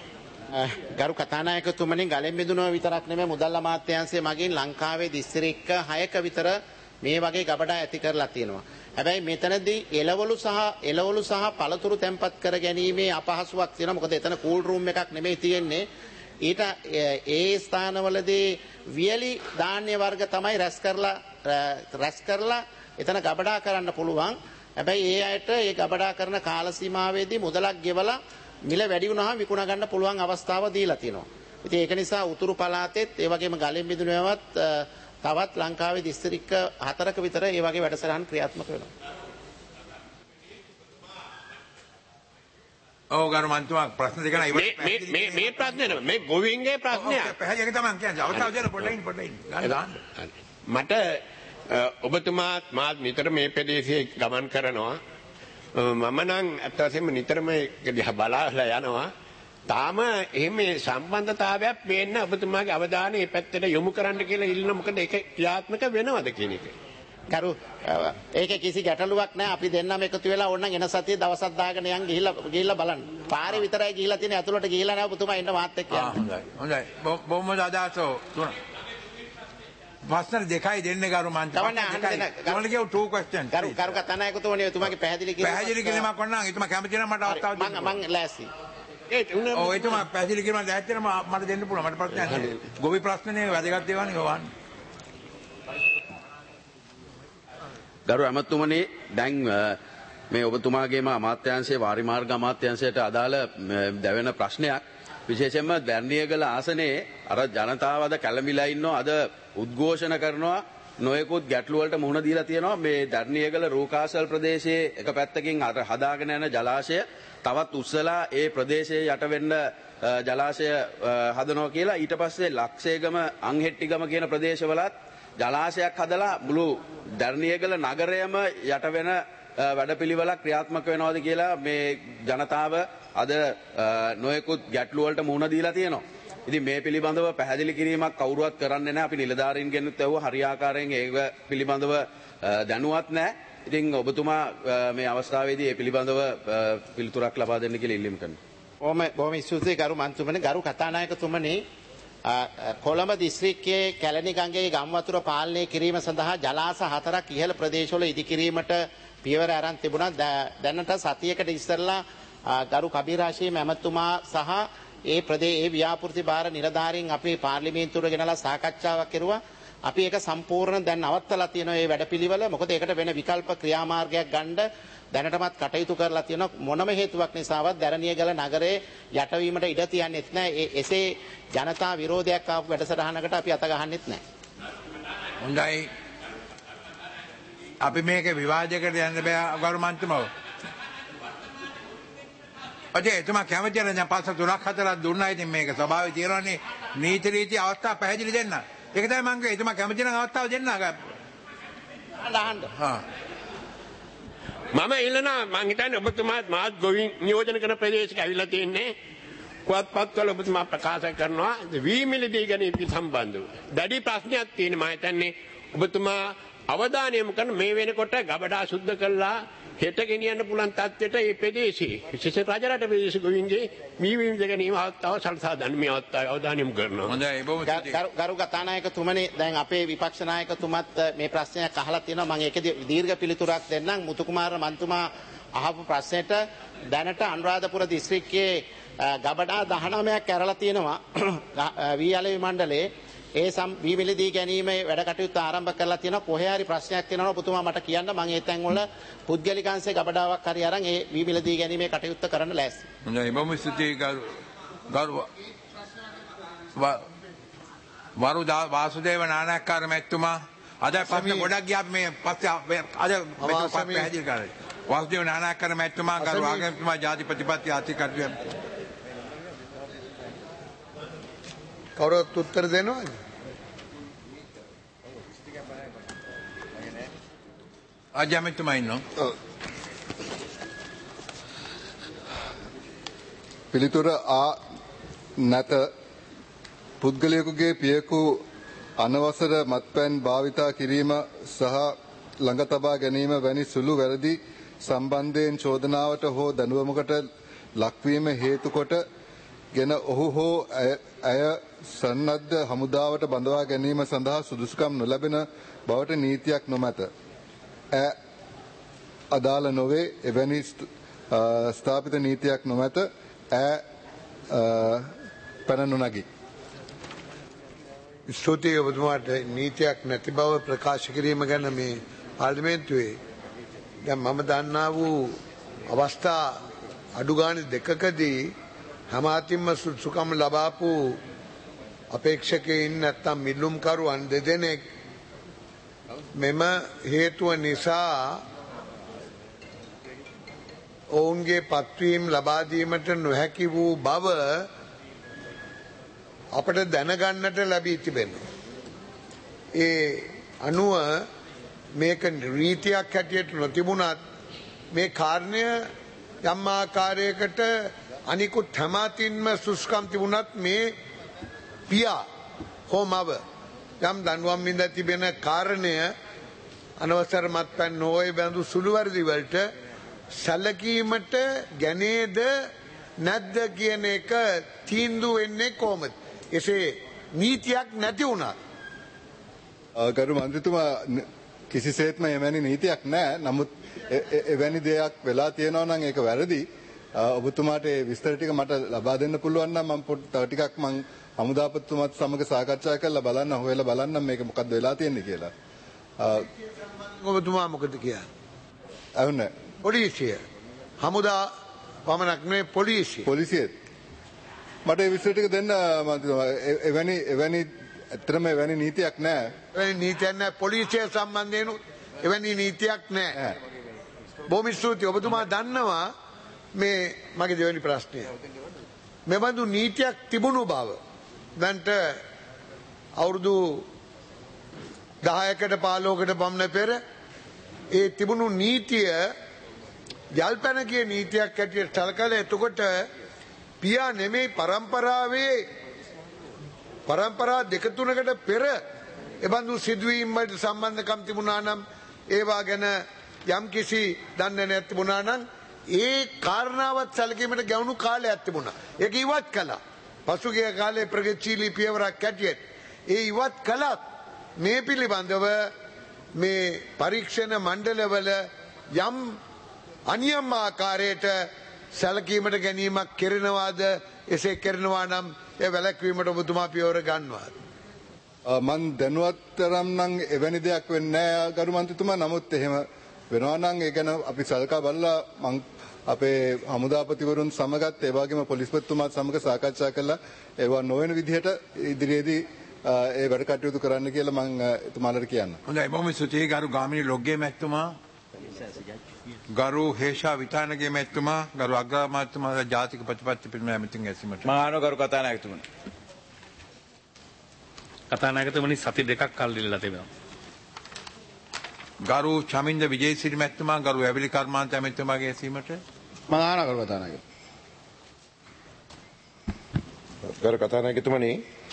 ගරු කතානායකතුමනි ගලෙන් බිඳුනව විතරක් නෙමෙයි මුදල් අමාත්‍යාංශය මගින් ලංකාවේ දිස්ත්‍රික්ක හයක විතර මේ වගේ ගබඩා ඇති කරලා තියෙනවා. හැබැයි මෙතනදී එළවලු සහ එළවලු සහ පළතුරු තැන්පත් කර ගැනීමේ අපහසුාවක් තියෙනවා. මොකද එතන කූල් රූම් එකක් නෙමෙයි තියෙන්නේ. ඊට ඒ ස්ථානවලදී වියලි ධාන්‍ය වර්ග තමයි රැස් කරලා රැස් කරලා එතන ගබඩා කරන්න පුළුවන්. හැබැයි ඒ අයට ඒ ගබඩා කරන කාල සීමාවේදී මුදලක් ගෙවලා මිල වැඩි වුණාම විකුණ ගන්න පුළුවන් අවස්ථාව දීලා තියෙනවා. ඉතින් ඒක නිසා උතුරු පළාතෙත් ඒ වගේම ගලෙන් බිඳුනේවත් තවත් ලංකාවේ දිස්ත්‍රික්ක හතරක විතර ඒ වගේ වැඩසටහන් ක්‍රියාත්මක වෙනවා. ඔව් ගරු මන්තුමා ප්‍රශ්න දෙක නයි මේ මේ මේ ප්‍රශ්නේ නෙමෙයි මේ ගොවින්ගේ ප්‍රශ්නයක්. පැහැදිලි තමයි කියන්නේ. අවස්ථාව දෙන්න පොඩ්ඩයින් පොඩ්ඩයින් ගන්න. මට ඔබතුමා මාත් නිතර මේ ප්‍රදේශයේ ගමන් කරනවා. මම නම් අත් වශයෙන්ම නිතරම දිහා බලාලා යනවා. තාම එහෙම සම්බන්ධතාවයක් පේන්න ඔබතුමාගේ අවධානය මේ පැත්තට යොමු කරන්න කියලා ඉල්ලන මොකද ඒක ක්‍රියාත්මක වෙනවද කියන එක. කරු ඒකේ කිසි ගැටලුවක් නැහැ. අපි දෙන්නම එකතු වෙලා ඕනනම් එන සතියේ දවසක් දාගෙන යන් ගිහිල්ලා ගිහිල්ලා බලන්න. පාරේ විතරයි ගිහිල්ලා තියෙන්නේ. ඇතුළට ගිහිල්ලා නැහැ. ඔබතුමා එන්න මාත් එක්ක යන්න. හොඳයි. හොඳයි. බොම්ම දාදාසෝ තුන. ප්‍රශ්න දෙකයි දෙන්නේ ගරු මන්තුමා. තවන්න අහන්න දෙන්න. ගමල කියව two questions. කරු කරු කතානායකතුමනි ඔබතුමාගේ පැහැදිලි කිරීම. පැහැදිලි කිරීමක් වුණා නම් එතුමා කැමති නම් මට අවස්ථාව දෙන්න. මම මම ලෑස්ති. ඔව් එතුමා පැහැදිලි කිරීම දැක්කම මට දෙන්න පුළුවන්. මට ප්‍රශ්නයක් නැහැ. ගොවි ප්‍රශ්නේ වැදගත් දේවල් නේ වහන්න. ගරු ඇමතුමනි දැන් මේ ඔබතුමාගේම අමාත්‍යාංශයේ වාරි මාර්ග අමාත්‍යාංශයට අදාළ දැවෙන ප්‍රශ්නයක් විශේෂයෙන්ම දැර්ණියගල ආසනයේ අර ජනතාව අද කැළඹිලා ඉන්නවා අද උද්ඝෝෂණ කරනවා නොයෙකුත් ගැටලු වලට මුහුණ දීලා තියෙනවා. මේ දර්ණියගල රූකාසල් ප්‍රදේශයේ එක පැත්තකින් අර හදාගෙන යන ජලාශය තවත් උස්සලා ඒ ප්‍රදේශයේ යට වෙන්න ජලාශය හදනවා කියලා. ඊට පස්සේ ලක්ෂේගම අංහෙට්ටිගම කියන ප්‍රදේශවලත් ජලාශයක් හදලා මුළු දර්ණියගල නගරයම යට වෙන වැඩපිළිවෙලක් ක්‍රියාත්මක වෙනවද කියලා මේ ජනතාව අද නොයෙකුත් ගැටලු වලට මුහුණ දීලා තියෙනවා. ඉතින් මේ පිළිබඳව පැහැදිලි කිරීමක් කවුරුවත් කරන්නේ නැහැ. අපි නිලධාරීන් ගෙනුත් ඇහුවා හරියාකාරයෙන් ඒක පිළිබඳව දැනුවත් නැහැ. ඉතින් ඔබතුමා මේ අවස්ථාවේදී මේ පිළිබඳව පිළිතුරක් ලබා දෙන්න කියලා ඉල්ලීම් කරනවා. බොහොම බොහොම ස්තුතියි ගරු මන්ත්‍රීතුමනි. ගරු කතානායකතුමනි, කොළඹ දිස්ත්‍රික්කයේ කැලණි ගඟේ ගම් වතුර පාලනය කිරීම සඳහා ජලාශ හතරක් ඉහළ ප්‍රදේශවල ඉදිකිරීමට පියවර අරන් තිබුණා. දැනට සතියකට ඉස්සෙල්ලා ගරු කබීර් හෂීම් ඇමතුමා සහ ඒ ප්‍රදේ ඒ ව්‍යාපෘති භාර නිලධාරීන් අපි පාර්ලිමේන්තුවට ගෙනලා සාකච්ඡාවක් කෙරුවා. අපි ඒක සම්පූර්ණ දැන් නවත්තලා තියෙනවා මේ වැඩපිළිවෙල. මොකද ඒකට වෙන විකල්ප ක්‍රියාමාර්ගයක් ගන්න දැනටමත් කටයුතු කරලා තියෙනවා. මොනම හේතුවක් නිසාවත් දැරණියගල නගරේ යටවීමට ඉඩ තියන්නේත් නැහැ. එසේ ජනතා විරෝධයක් ආපු වැඩසටහනකට අපි අත ගහන්නෙත් නැහැ. හොඳයි. අපි මේක විවාදයකට යන්න බෑ ගරු මන්ත්‍රීතුමෝ. අද එතුමා කැමති නැහැ. දැන් පස්ස තුනක් හතරක් දුන්නා. ඉතින් මේක ස්වභාවය තියෙනවානේ. නීති රීති අවස්ථා පැහැදිලි දෙන්න. ඒක තමයි මම කිව්වේ. එතුමා කැමති නම් අවස්ථාව දෙන්න. අහන්න. හා. මම ඉල්ලනවා මං හිතන්නේ ඔබතුමාත් මාත් ගොවින් නියෝජන කරන ප්‍රදේශයක ඇවිල්ලා තියෙන්නේ. පුවත්පත්වල ඔබතුමා ප්‍රකාශ කරනවා වී මිලදී ගැනීම සම්බන්ධව. දැඩි ප්‍රශ්නයක් තියෙන මම හිතන්නේ ඔබතුමා අවධානය යොමු කරන මේ වෙනකොට ගබඩා සුද්ධ කළා හෙට ගෙනියන්න පුළුවන් තත්ත්වයට මේ ප්‍රදේශයේ විශේෂ රජරට ප්‍රදේශ ගොවින්ගේ වී මිලදී ගැනීම අවස්ථාව සලසා ගන්න මේ අවස්ථාවේ අවධානය යොමු කරනවා. හොඳයි බොහොම ගරු කතානායකතුමනි, දැන් අපේ විපක්ෂ නායකතුමත් මේ ප්‍රශ්නයක් අහලා තියෙනවා. මම ඒකේ දීර්ඝ පිළිතුරක් දෙන්නම්. මුතුකුමාර මන්තුමා අහපු ප්‍රශ්නෙට දැනට අනුරාධපුර දිස්ත්‍රික්කයේ ගබඩා දහනවයක් ඇරලා තියෙනවා වී අලෙවි මණ්ඩලයේ. ඒ සම් වී මිලදී ගැනීමේ වැඩ කටයුතු ආරම්භ කරලා තියෙනවා. කොහේ හරි ප්‍රශ්නයක් තියෙනවා ඔබතුමා මට කියන්න. මම ඒ තැන් වල පුද්ගලිකාංශයේ ගබඩාවක් හරි අරන් ඒ වී මිලදී ගැනීමේ කටයුත්ත කරන්න ලෑස්ති. හොඳයි බොහොම ස්තුතියි ගරු ගරු වරු වාසුදේව නානායක්කාර මැතිතුමා. අද පස්සේ ගොඩක් ගියා මේ පස්සේ අද මෙතන පැහැදිලි කරලා. වාසුදේව නානායක්කාර මැතිතුමා ගරු ආගමතුමා ජාති ප්‍රතිපත්ති අධිකාරිය කවුරුත් උත්තර දෙනවද? අජාමිතුමා ඉන්නවා. පිළිතුර ආ නැත. පුද්ගලයෙකුගේ පියකු අනවසර මත්පැන් භාවිතා කිරීම සහ ළඟ තබා ගැනීම වැනි සුළු වැරදි සම්බන්ධයෙන් චෝදනාවට හෝ දඬුවමකට ලක්වීම හේතු කොට ගෙන ඔහු හෝ ඇය සන්නද්ධ හමුදාවට බඳවා ගැනීම සඳහා සුදුසුකම් නොලැබෙන බවට නීතියක් නොමැත. ඇ අදාළ නොවේ. එවැනි ස්ථාපිත නීතියක් නොමැත. ඇ පැන නොනගී. ස්තුතියි ඔබතුමාට. නීතියක් නැති බව ප්‍රකාශ කිරීම ගැන මේ පාර්ලිමේන්තුවේ දැන් මම දන්නා වූ අවස්ථා අඩු ගානේ දෙකකදී හැම අතින්ම සුසුකම් ලබාපු අපේක්ෂකයින් නැත්තම් මිල්ලුම්කරුවන් දෙදෙනෙක් මෙම හේතුව නිසා ඔවුන්ගේ පත්වීම් ලබා දීමට නොහැකි වූ බව අපට දැනගන්නට ලැබී තිබෙනවා. ඒ අනුව මේක රීතියක් හැටියට නොතිබුණත් මේ කාරණය යම් ආකාරයකට අනිකුත් හැමතින්ම සුස්කම් තිබුණත් මේ පියා හෝ මව යම් දඬුවම් විඳ තිබෙන කාරණය අනවසර මත්පැන් නොවේ බඳු සුළු වැරදි වලට සැලකීමට ගැනේද නැද්ද කියන එක තීන්දුව වෙන්නේ කොහොමද? එසේ නීතියක් නැති වුණා. ගරු මන්ත්‍රීතුමා කිසිසේත්ම එවැනි නීතියක් නැහැ. නමුත් එවැනි දෙයක් වෙලා තියෙනවා නම් ඒක වැරදි. ඔබතුමාට ඒ විස්තර ටික මට ලබා දෙන්න පුළුවන් නම් මම තව ටිකක් මම හමුදාපතිතුමාත් සමග සාකච්ඡා කරලා බලන්න හොයලා බලන්න මේක මොකද්ද වෙලා තියෙන්නේ කියලා. ඔබතුමා මොකද කියන්නේ? අහන්නේ පොලිසිය. හමුදා පමණක් නෙවෙයි පොලිසිය. පොලිසිය. මට ඒ විස්තර ටික දෙන්න මන්ත්‍රීතුමා. එවැනි එවැනි ඇත්තටම එවැනි නීතියක් නැහැ. එවැනි නීතියක් නැහැ. පොලිසිය සම්බන්ධයෙන් එවැනි නීතියක් නැහැ. බොහොම ස්තුතියි. ඔබතුමා දන්නවා මේ මගේ දෙවෙනි ප්‍රශ්නය. මෙබඳු නීතියක් තිබුණු බව. දැන්ට අවුරුදු දහයකට පහළොවකට පමණ පෙර ඒ තිබුණු නීතිය ජල්පැනගේ නීතියක් හැටියට සැලකලා එතකොට පියා නෙමෙයි පරම්පරාවේ පරම්පරා දෙක තුනකට පෙර එබඳු සිදුවීම් වලට සම්බන්ධකම් තිබුණා නම් ඒවා ගැන යම්කිසි දන්නේ නැතිබුණා නම් ඒ කාරණාවත් සැලකීමට ගැවුණු කාලයක් තිබුණා. ඒක ඉවත් කළා. පසුගිය කාලේ ප්‍රගතිශීලී පියවරක් හැටියට ඒ ඉවත් කළත් මේ පිළිබඳව මේ පරීක්ෂණ මණ්ඩලවල යම් අනියම් ආකාරයට සැලකීමට ගැනීමක් කරනවාද එසේ කරනවා නම් ඒ වැළැක්වීමට ඔබතුමා පියවර ගන්නවාද? මන් දැනුවත් තරම් නම් එවැනි දෙයක් වෙන්නේ නැහැ ගරු මන්ත්‍රීතුමා. නමුත් එහෙම වෙනවා නම් ඒ ගැන අපි සලකා බලලා මං අපේ හමුදාපතිවරුන් සමගත් ඒ වගේම පොලිස්පතිතුමාත් සමග සාකච්ඡා කළා ඒවා නොවන විදිහට ඉදිරියේදී ඒ වැඩ කටයුතු කරන්න කියලා මං එතුමාලට කියන්න. හොඳයි බොහොම ස්තුතියි ගරු ගාමිණී ලොග්ගේ මැතිතුමා. ගරු හේෂා විතානගේ මැතිතුමා, ගරු අග්‍රාමාත්‍යතුමා ජාතික ප්‍රතිපත්ති පිළිම ඇමතිතුමන් ඇසීමට. මහානෝ ගරු කතානායකතුමනි. කතානායකතුමනි සති දෙකක් කල් දීලා තිබෙනවා. ගරු චමින්ද විජේසිරි මැතිතුමා, ගරු ඇවිලි කර්මාන්ත ඇමතිතුමාගේ ඇසීමට. මහානෝ ගරු කතානායක. ගරු කතානායකතුමනි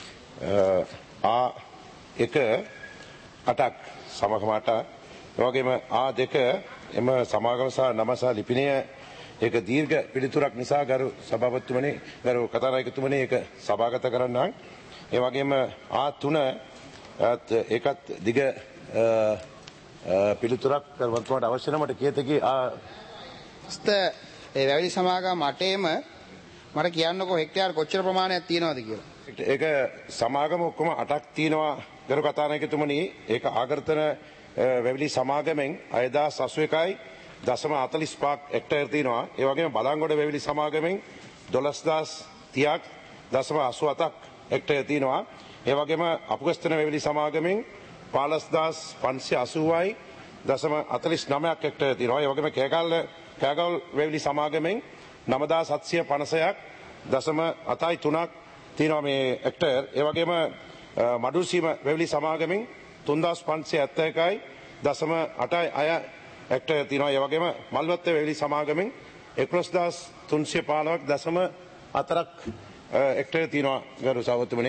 ආ එක අටක් සමගමට එවැගේම ආ දෙක එම සමාගම සහ නම සහ ලිපිනය ඒක දීර්ඝ පිළිතුරක් නිසා ගරු සභාපතිතුමනි ගරු කතානායකතුමනි ඒක සභාගත කරන්නම්. ඒ වගේම ආ තුන ඒකත් දිග පිළිතුරක් කරුවන්තුමාට අවශ්‍ය නම් මට කියතකි ආ ස්ත ඒ වැවිලි සමාගම අටේම මට කියන්නකෝ හෙක්ටයාර් කොච්චර ප්‍රමාණයක් තියෙනවද කියලා. ඒක සමාගම ඔක්කොම අටක් තියෙනවා ගරු කතානායකතුමනි. ඒක ආගර්තන වැවිලි සමාගමෙන් අයදාස් අසූ එකයි දශම හතළිස් පහක් හෙක්ටයර් තියෙනවා. ඒ වගේම බලංගොඩ වැවිලි සමාගමෙන් දොළොස්දාස් තිහක් දශම අසූ හතක් හෙක්ටයර් තියෙනවා. ඒ වගේම අපුගස්තන වැවිලි සමාගමෙන් පහළොස්දාස් පන්සිය අසූවයි දශම හතළිස් නවයක් හෙක්ටයර් තියෙනවා. ඒ වගේම කෑගල්ල කෑගල් වැවිලි සමාගමෙන් නවදාස් හත්සිය පනසයක් දශම හතයි තුනක් තියෙනවා මේ හෙක්ටයර්. ඒ වගේම මඩුසීම වැවිලි සමාගමෙන් තුන්දාස් පන්සිය හැත්තෑ එකයි දශම අටයි අය හෙක්ටයර් තියෙනවා. ඒ වගේම මල්වත්ත වැවිලි සමාගමෙන් එකොළොස්දාස් තුන්සිය පහළොවක් දශම හතරක් හෙක්ටයර් තියෙනවා ගරු සභාපතිතුමනි.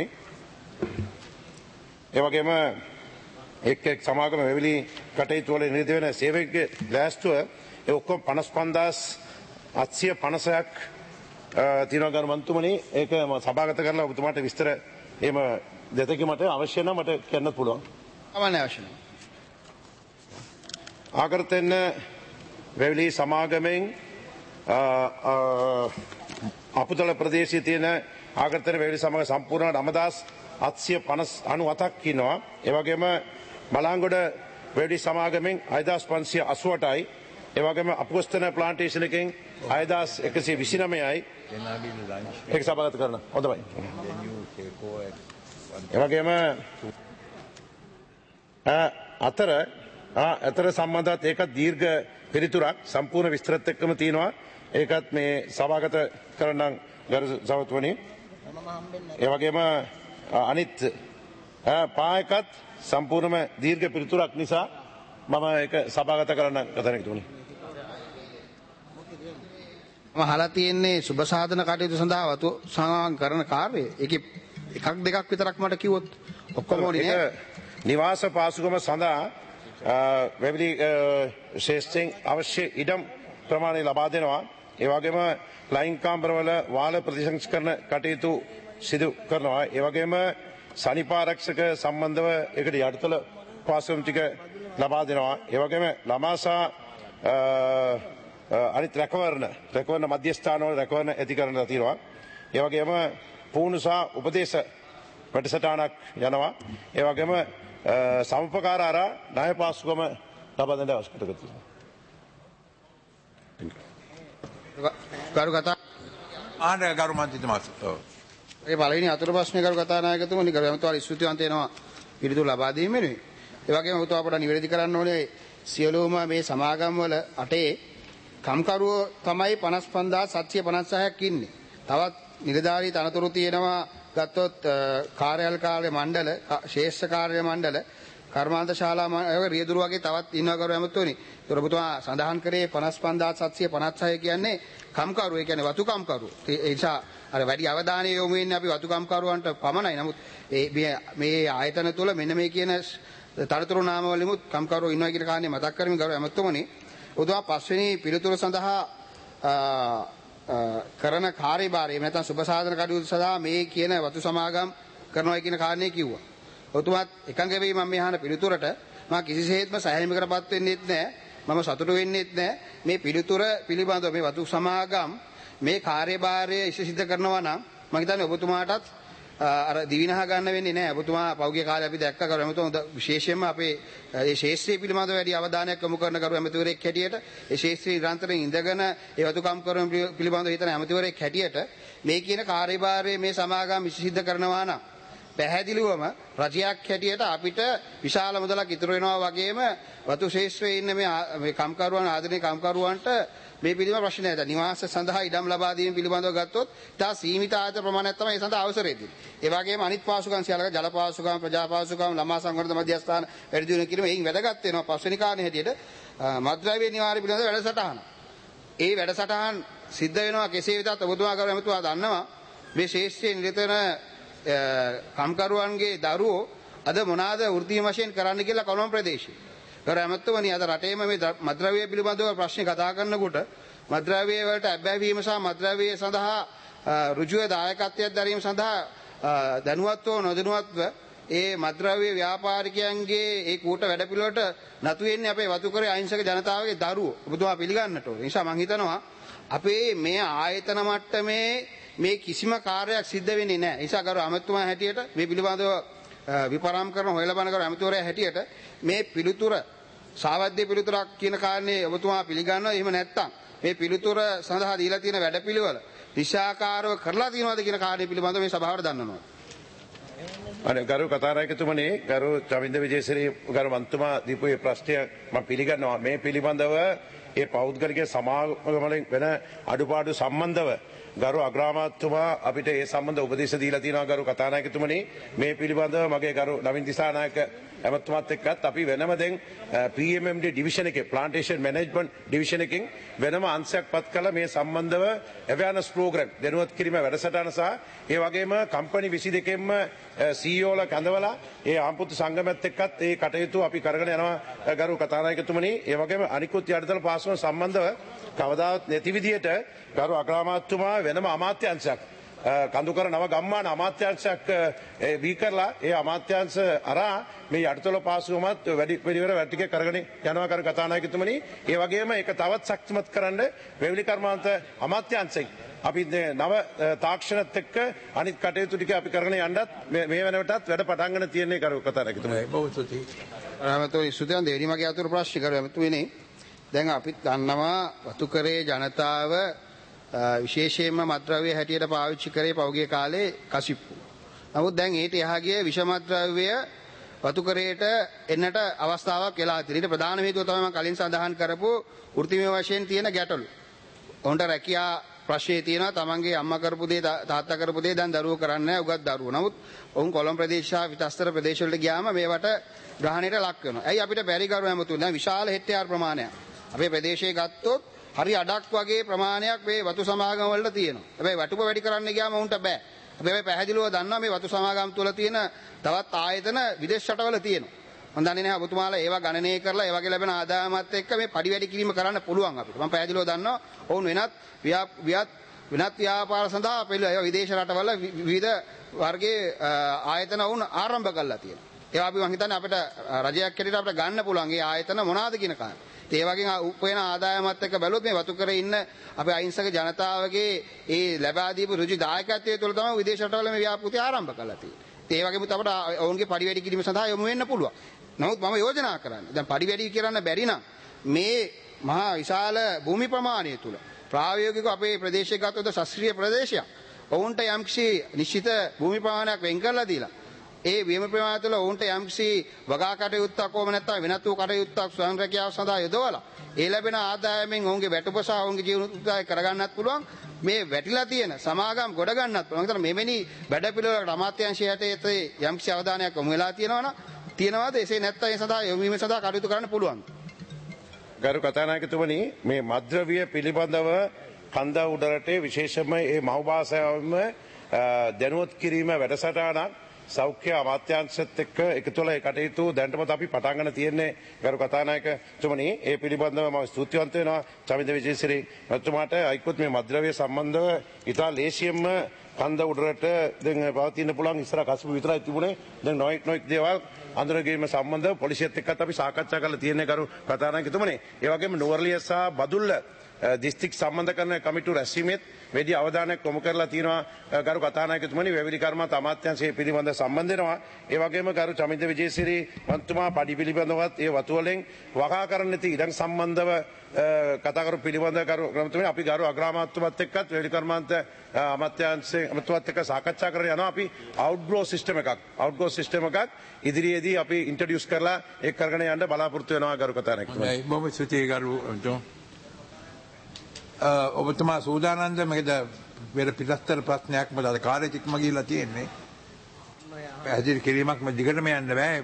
ඒ වගේම එක් එක් සමාගම වැවිලි කටයුතු වල නිරත වෙන සේවකගේ ලෑස්තුව ඒ ඔක්කොම පනස් පන්දාස් අත්සිය පනසයක් තියෙනවා ගරු මන්ත්‍රීතුමනි. ඒක මම සභාගත කරලා ඔබතුමාට විස්තර එහෙම දෙතකි මට අවශ්‍ය නම් මට කියන්න පුළුවන්. අවශ්‍ය අවශ්‍ය නැහැ. ආගර්තන වැවිලි සමාගමෙන් අපුතල ප්‍රදේශයේ තියෙන ආගර්තන වැවිලි සමාගම සම්පූර්ණ නවදාස් හත්සිය පනස් අනූහතක් ඉන්නවා. ඒ වගේම බලංගොඩ වැවිලි සමාගමෙන් හයදාස් පන්සිය අසූ අටයි. ඒ වගේම අපුගස්තන ප්ලාන්ටේෂන් එකෙන් හයදාස් එකසිය විසිනවයයි. ඒක සභාගත කරන. හොඳයි. ඒ වගේම අතර අතර සම්බන්ධවත් ඒකත් දීර්ඝ පිළිතුරක් සම්පූර්ණ විස්තරත් එක්කම තියෙනවා. ඒකත් මේ සභාගත කරන්නම් ගරු සභාපතිතුමනි. ඒ වගේම අනිත් පායකත් සම්පූර්ණම දීර්ඝ පිළිතුරක් නිසා මම ඒක සභාගත කරන්නම් කතානායකතුමනි. මම අහලා තියෙන්නේ සුබ සාධන කටයුතු සඳහා වතු සමාගම් කරන කාර්යය. ඒකේ එකක් දෙකක් විතරක් මට කිව්වොත් ඔක්කොම ඕනේ නෑ. නිවාස පාසුකම සඳහා වැවිලි ශේෂ්ඨයෙන් අවශ්‍ය ඉඩම් ප්‍රමාණය ලබා දෙනවා. ඒ වගේම ලයින් කාමරවල වාල ප්‍රතිසංස්කරණ කටයුතු සිදු කරනවා. ඒ වගේම සනිපාරක්ෂක සම්බන්ධව ඒකට යටිතල පාසුකම් ටික ලබා දෙනවා. ඒ වගේම ළමා සහ අනිත් රැකවරණ රැකවරණ මධ්‍යස්ථානවල රැකවරණ ඇති කරන්න තියෙනවා. ඒ වගේම පුහුණු සහ උපදේශ වැඩසටහනක් යනවා. ඒ වගේම සමුපකාර ආරා ණය පාසුකම ලබා දෙන්න අවශ්‍ය කරනවා. ගරු කතා ආන ගරු මන්ත්‍රීතුමා ඒ පළවෙනි අතුරු ප්‍රශ්නේ කරු කතානායකතුමනි කරු එමතුමාට ස්තුතිවන්ත වෙනවා පිළිතුරු ලබා දීම වෙනුවෙන්. ඒ වගේම ඔබතුමා අපට නිවැරදි කරන්න ඕනේ සියලුම මේ සමාගම් වල අටේ කම්කරුවෝ තමයි පනස් පන්දාස් සත්සිය පනස් හයක් ඉන්නේ. තවත් නිලධාරී තනතුරු තියෙනවා ගත්තොත් කාර්යාල කාර්ය මණ්ඩල, ශේෂ්ඨ කාර්ය මණ්ඩල, කර්මාන්ත ශාලා රියදුරු වගේ තවත් ඉන්නවා කරු එමතුමනි. ඒතර ඔබතුමා සඳහන් කරේ පනස් පන්දාස් සත්සිය පනස් හය කියන්නේ කම්කරුවෝ, ඒ කියන්නේ වතු කම්කරුවෝ. ඒ නිසා අර වැඩි අවධානය යොමු වෙන්නේ අපි වතු කම්කරුවන්ට පමණයි. නමුත් මේ මේ ආයතන තුල මෙන්න මේ කියන තනතුරු නාම වලිමුත් කම්කරුවෝ ඉන්නවා කියන කාරණේ මතක් කරමින් කරු එමතුමනි. ඔබතුමා පස්වෙනි පිළිතුර සඳහා කරන කාර්යභාරය නැත්නම් සුබ සාධන කටයුතු සඳහා මේ කියන වතු සමාගම් කරනවා කියන කාරණේ කිව්වා. ඔබතුමාත් එකඟ වෙයි මම මේ අහන පිළිතුරට. මම කිසිසේත්ම සැහැල්ලුවකටපත් වෙන්නෙත් නැහැ. මම සතුටු වෙන්නෙත් නැහැ. මේ පිළිතුර පිළිබඳව මේ වතු සමාගම් මේ කාර්යභාරය ඉෂ්ට කරනවා නම් මම හිතන්නේ ඔබතුමාටත් අර දිවිනහ ගන්න වෙන්නේ නැහැ. ඔබතුමා පෞද්ගලික කාලේ අපි දැක්ක කරු එමතුමා විශේෂයෙන්ම අපේ මේ ශාස්ත්‍රීය පිළිබඳව වැඩි අවධානයක් යොමු කරන කරු එමතුවරයෙක් හැටියට ඒ ශාස්ත්‍රීය නිරන්තරයෙන් ඉඳගෙන ඒ වතුකම් කරුම් පිළිබඳව හිතන එමතුවරයෙක් හැටියට මේ කියන කාර්යභාරය මේ සමාගම් සිද්ධ කරනවා නම් පැහැදිලිවම රජයක් හැටියට අපිට විශාල මුදලක් ඉතුරු වෙනවා වගේම වතු ශාස්ත්‍රයේ ඉන්න මේ කම්කරුවන් ආදරණීය කම්කරුවන්ට මේ පිළිබඳ ප්‍රශ්න නැහැ. නිවාස සඳහා ඉඩම් ලබා දීම පිළිබඳව ගත්තොත් තා සීමිත ආයතන ප්‍රමාණයක් තමයි ඒ සඳහා අවසරය දෙන්නේ. ඒ වගේම අනිත් පාසුකම් සියල්ල ජල පාසුකම්, ප්‍රජා පාසුකම්, ළමා සංවර්ධන මධ්‍යස්ථාන වැඩි දියුණු කිරීම එයින් වැදගත් වෙනවා. පස්වෙනි කාරණේ හැටියට මත්ද්‍රව්‍ය නිවාරණ පිළිබඳව වැඩසටහන. ඒ වැඩසටහන් සිද්ධ වෙනවා කෙසේ වෙතත් ඔබතුමා කරු එමතුමා දන්නවා මේ ශාස්ත්‍රයේ නිරත වෙන කම්කරුවන්ගේ දරුවෝ අද මොනවාද වෘත්තීය වශයෙන් කරන්න කියලා කොළඹ ප්‍රදේශයේ. කර ඇමතුමනි අද රටේම මේ මත්ද්‍රව්‍ය පිළිබඳව ප්‍රශ්න කතා කරනකොට මත්ද්‍රව්‍ය වලට අබැවීම සහ මත්ද්‍රව්‍ය සඳහා ඍජුව දායකත්වයක් දැරීම සඳහා දැනුවත්ව නොදැනුවත්ව ඒ මත්ද්‍රව්‍ය ව්‍යාපාරිකයන්ගේ ඒ කූට වැඩපිළිවෙලට නතු වෙන්නේ අපේ වතුකරේ අහිංසක ජනතාවගේ දරුවෝ. ඔබතුමා පිළිගන්නට ඕනේ. ඒ නිසා මම හිතනවා අපේ මේ ආයතන මට්ටමේ මේ කිසිම කාර්යයක් සිද්ධ වෙන්නේ නැහැ. ඒ නිසා කරු අමතුමා හැටියට මේ පිළිබඳව විපරම් කරන හොයලා බලන කරු අමතුවරයා හැටියට මේ පිළිතුර සාවද්‍ය පිළිතුරක් කියන කාරණේ ඔබතුමා පිළිගන්නවා. එහෙම නැත්නම් මේ පිළිතුර සඳහා දීලා තියෙන වැඩපිළිවෙල දිශාකාරව කරලා තියෙනවද කියන කාරණේ පිළිබඳව මේ සභාවට දන්වනවා. අනේ ගරු කතානායකතුමනි, ගරු චමින්ද විජේසිරි ගරු මන්තුමා දීපු මේ ප්‍රශ්නය මම පිළිගන්නවා. මේ පිළිබඳව ඒ පෞද්ගලික සමාගමවලින් වෙන අඩුපාඩු සම්බන්ධව ගරු අග්‍රාමාත්‍යතුමා අපිට ඒ සම්බන්ධ උපදේශ දීලා තියෙනවා. ගරු කතානායකතුමනි, මේ පිළිබඳව මගේ ගරු නවින් දිසානායක ඇමතුමාත් එක්කත් අපි වෙනම දැන් P M M D division එකේ ප්ලාන්ටේෂන් මැනේජ්මන්ට් ඩිවිෂන් එකකින් වෙනම අංශයක් පත් කළා මේ සම්බන්ධව අවෑනස් ප්‍රෝග්‍රෑම් දැනුවත් කිරීම වැඩසටහන සහ ඒ වගේම කම්පැනි විසි දෙකෙන්ම සී ඊ ඕලා කැඳවලා ඒ ආම්පුතු සංගමයත් එක්කත් ඒ කටයුතු අපි කරගෙන යනවා. ගරු කතානායකතුමනි, ඒ වගේම අනිකුත් යටිතල පාසුවන් සම්බන්ධව කවදාවත් නැති විදියට ගරු අග්‍රාමාත්‍යතුමා වෙනම අමාත්‍යාංශයක් කඳුකර නව ගම්මාන අමාත්‍යාංශයක් වී කරලා ඒ අමාත්‍යාංශ අරා මේ යටිතල පාසුවමත් වැඩි පිළිවෙල වැඩි ටික කරගෙන යනවා. කරු කතානායකතුමනි, ඒ වගේම ඒක තවත් ශක්තිමත් කරන්න වෙවිලි කර්මාන්ත අමාත්‍යාංශයෙන් අපි නව තාක්ෂණත් එක්ක අනිත් කටයුතු ටික අපි කරගෙන යන්නත් මේ වෙනකොටත් වැඩ පටන් ගන්න තියෙන්නේ. කරු කතානායකතුමනි, බොහොම ස්තුතියි. රාමතෝනි සුදයන් දෙවිනි මගේ අතුරු ප්‍රශ්න කරු එමතුමනි, දැන් අපිත් දන්නවා වතුකරේ ජනතාව විශේෂයෙන්ම මත්ද්‍රව්‍ය හැටියට පාවිච්චි කරේ පෞද්ගලික කාලේ කසිප්පු. නමුත් දැන් ඊට එහා ගිය විෂ මත්ද්‍රව්‍ය වතුකරේට එන්නට අවස්ථාවක් වෙලා තියෙනවා. ඊට ප්‍රධාන හේතුව තමයි මම කලින් සඳහන් කරපු වෘත්තීය වශයෙන් තියෙන ගැටලු. ඔවුන්ට රැකියා ප්‍රශ්නේ තියෙනවා. තමන්ගේ අම්මා කරපු දේ තාත්තා කරපු දේ දැන් දරුවෝ කරන්නේ නැහැ. උගත් දරුවෝ. නමුත් ඔවුන් කොළඹ ප්‍රදේශ සහ විතස්තර ප්‍රදේශ වලට ගියාම මේවට ග්‍රහණයට ලක් වෙනවා. ඇයි අපිට බැරි කරු හැමතුන් දැන් විශාල හෙක්ටයාර් ප්‍රමාණයක් අපේ ප්‍රදේශයේ ගත්තොත් හරි අඩක් වගේ ප්‍රමාණයක් මේ වතු සමාගම් වලට තියෙනවා. හැබැයි වටුප වැඩි කරන්න ගියාම උන්ට බෑ. අපි හැබැයි පැහැදිලිව දන්නවා මේ වතු සමාගම් තුල තියෙන තවත් ආයතන විදේශ රටවල තියෙනවා. මම දන්නේ නැහැ ඔබතුමාලා ඒවා ගණනය කරලා ඒ වගේ ලැබෙන ආදායමත් එක්ක මේ පඩි වැඩි කිරීම කරන්න පුළුවන් අපිට. මම පැහැදිලිව දන්නවා ඔවුන් වෙනත් වියත් වෙනත් ව්‍යාපාර සඳහා අපේ විදේශ රටවල විවිධ වර්ගයේ ආයතන වුන් ආරම්භ කරලා තියෙනවා. ඒවා අපි මම හිතන්නේ අපිට රජයක් හැටියට අපිට ගන්න පුළුවන්. ඒ ආයතන මොනවාද කියන කාරණා. ඒ වගේ උපයන ආදායමත් එක්ක බැලුවොත් මේ වතුකරේ ඉන්න අපේ අහිංසක ජනතාවගේ ඒ ලැබා දීපු ඍජු දායකත්වයේ තුල තමයි විදේශ රටවල මේ ව්‍යාපෘති ආරම්භ කරලා තියෙන්නේ. ඒ වගේම අපිට ඔවුන්ගේ පඩි වැඩි කිරීම සඳහා යොමු වෙන්න පුළුවන්. නමුත් මම යෝජනා කරන්නේ දැන් පඩි වැඩි කරන්න බැරි නම් මේ මහා විශාල භූමි ප්‍රමාණය තුල ප්‍රායෝගිකව අපේ ප්‍රදේශයේ ගත්තොත් ශාස්ත්‍රීය ප්‍රදේශයක් ඔවුන්ට යම්කිසි නිශ්චිත භූමි ප්‍රමාණයක් වෙන් කරලා දීලා ඒ භූමි ප්‍රමාණය තුළ ඔවුන්ට යම්කිසි වගා කටයුත්තක් ඕම නැත්නම් වෙනත් වූ කටයුත්තක් ස්වයං රැකියාව සඳහා යොදවලා ඒ ලැබෙන ආදායමෙන් ඔවුන්ගේ වැටුප සහ ඔවුන්ගේ ජීවන උත්සාහය කරගන්නත් පුළුවන්. මේ වැටිලා තියෙන සමාගම් ගොඩ ගන්නත් පුළුවන්. ඒතර මෙවැනි වැඩපිළිවෙලකට අමාත්‍යාංශය යටතේ යම්කිසි අවධානයක් යොමු වෙලා තියෙනවා නම් තියනවාද? එසේ නැත්නම් ඒ සඳහා යොමු වීම සඳහා කටයුතු කරන්න පුළුවන්. ගරු කතානායකතුමනි, මේ මද්ද්‍රව්‍ය පිළිබඳව කන්ද උඩරටේ විශේෂම මේ මව්භාෂාවෙම දැනුවත් කිරීම වැඩසටහනක් සෞඛ්‍ය අමාත්‍යාංශයත් එක්ක එකතු වෙලා ඒ කටයුතු දැනටමත් අපි පටන් ගන්න තියෙන්නේ. ගරු කතානායකතුමනි, ඒ පිළිබඳව මම ස්තුතිවන්ත වෙනවා චමින්ද විජේසිරි මහත්මයාට. අයිකොත් මේ මද්ද්‍රව්‍ය සම්බන්ධව ඉතා ලේසියෙන්ම කන්ද උඩරට දැන් පවතින්න පුළුවන් ඉස්සර කසපු විතරයි තිබුණේ. දැන් නොයෙක් නොයෙක් දේවල් අඳුරගැනීම සම්බන්ධව පොලිසියත් එක්කත් අපි සාකච්ඡා කරලා තියෙන්නේ ගරු කතානායකතුමනි. ඒ වගේම නුවරඑළිය සහ බදුල්ල දිස්ත්‍රික් සම්බන්ධ කරන කමිටු රැස්වීමෙත් වැඩි අවධානයක් යොමු කරලා තියෙනවා ගරු කතානායකතුමනි. වැවිලි කර්මාන්ත අමාත්‍යාංශය පිළිබඳ සම්බන්ධ වෙනවා. ඒ වගේම ගරු චමින්ද විජේසිරි මන්තුමා පඩි පිළිබඳවත් ඒ වතු වලින් වගා කරන්න නැති ඉඩම් සම්බන්ධව කතා කරු පිළිබඳ ගරු ග්‍රාමතුමනි අපි ගරු අග්‍රාමාත්‍යවත් එක්කත් වැවිලි කර්මාන්ත අමාත්‍යාංශයේ අමාත්‍යවත් එක්ක සාකච්ඡා කරගෙන යනවා. අපි අවුට්ග්‍රෝ සිස්ටම් එකක් අවුට්ග්‍රෝ සිස්ටම් එකක් ඉදිරියේදී අපි ඉන්ට්‍රොඩියුස් කරලා ඒක කරගෙන යන්න බලාපොරොත්තු වෙනවා ගරු කතානායකතුමනි. බොහොම ස්තුතියි ගරු ඔබතුමා සූදානන්ද මේකද වෙර පිටස්තර ප්‍රශ්නයක් මත අද කාලේ ඉක්ම ගිහිල්ලා තියෙන්නේ. පැහැදිලි කිරීමක් මම දිගටම යන්න බෑ.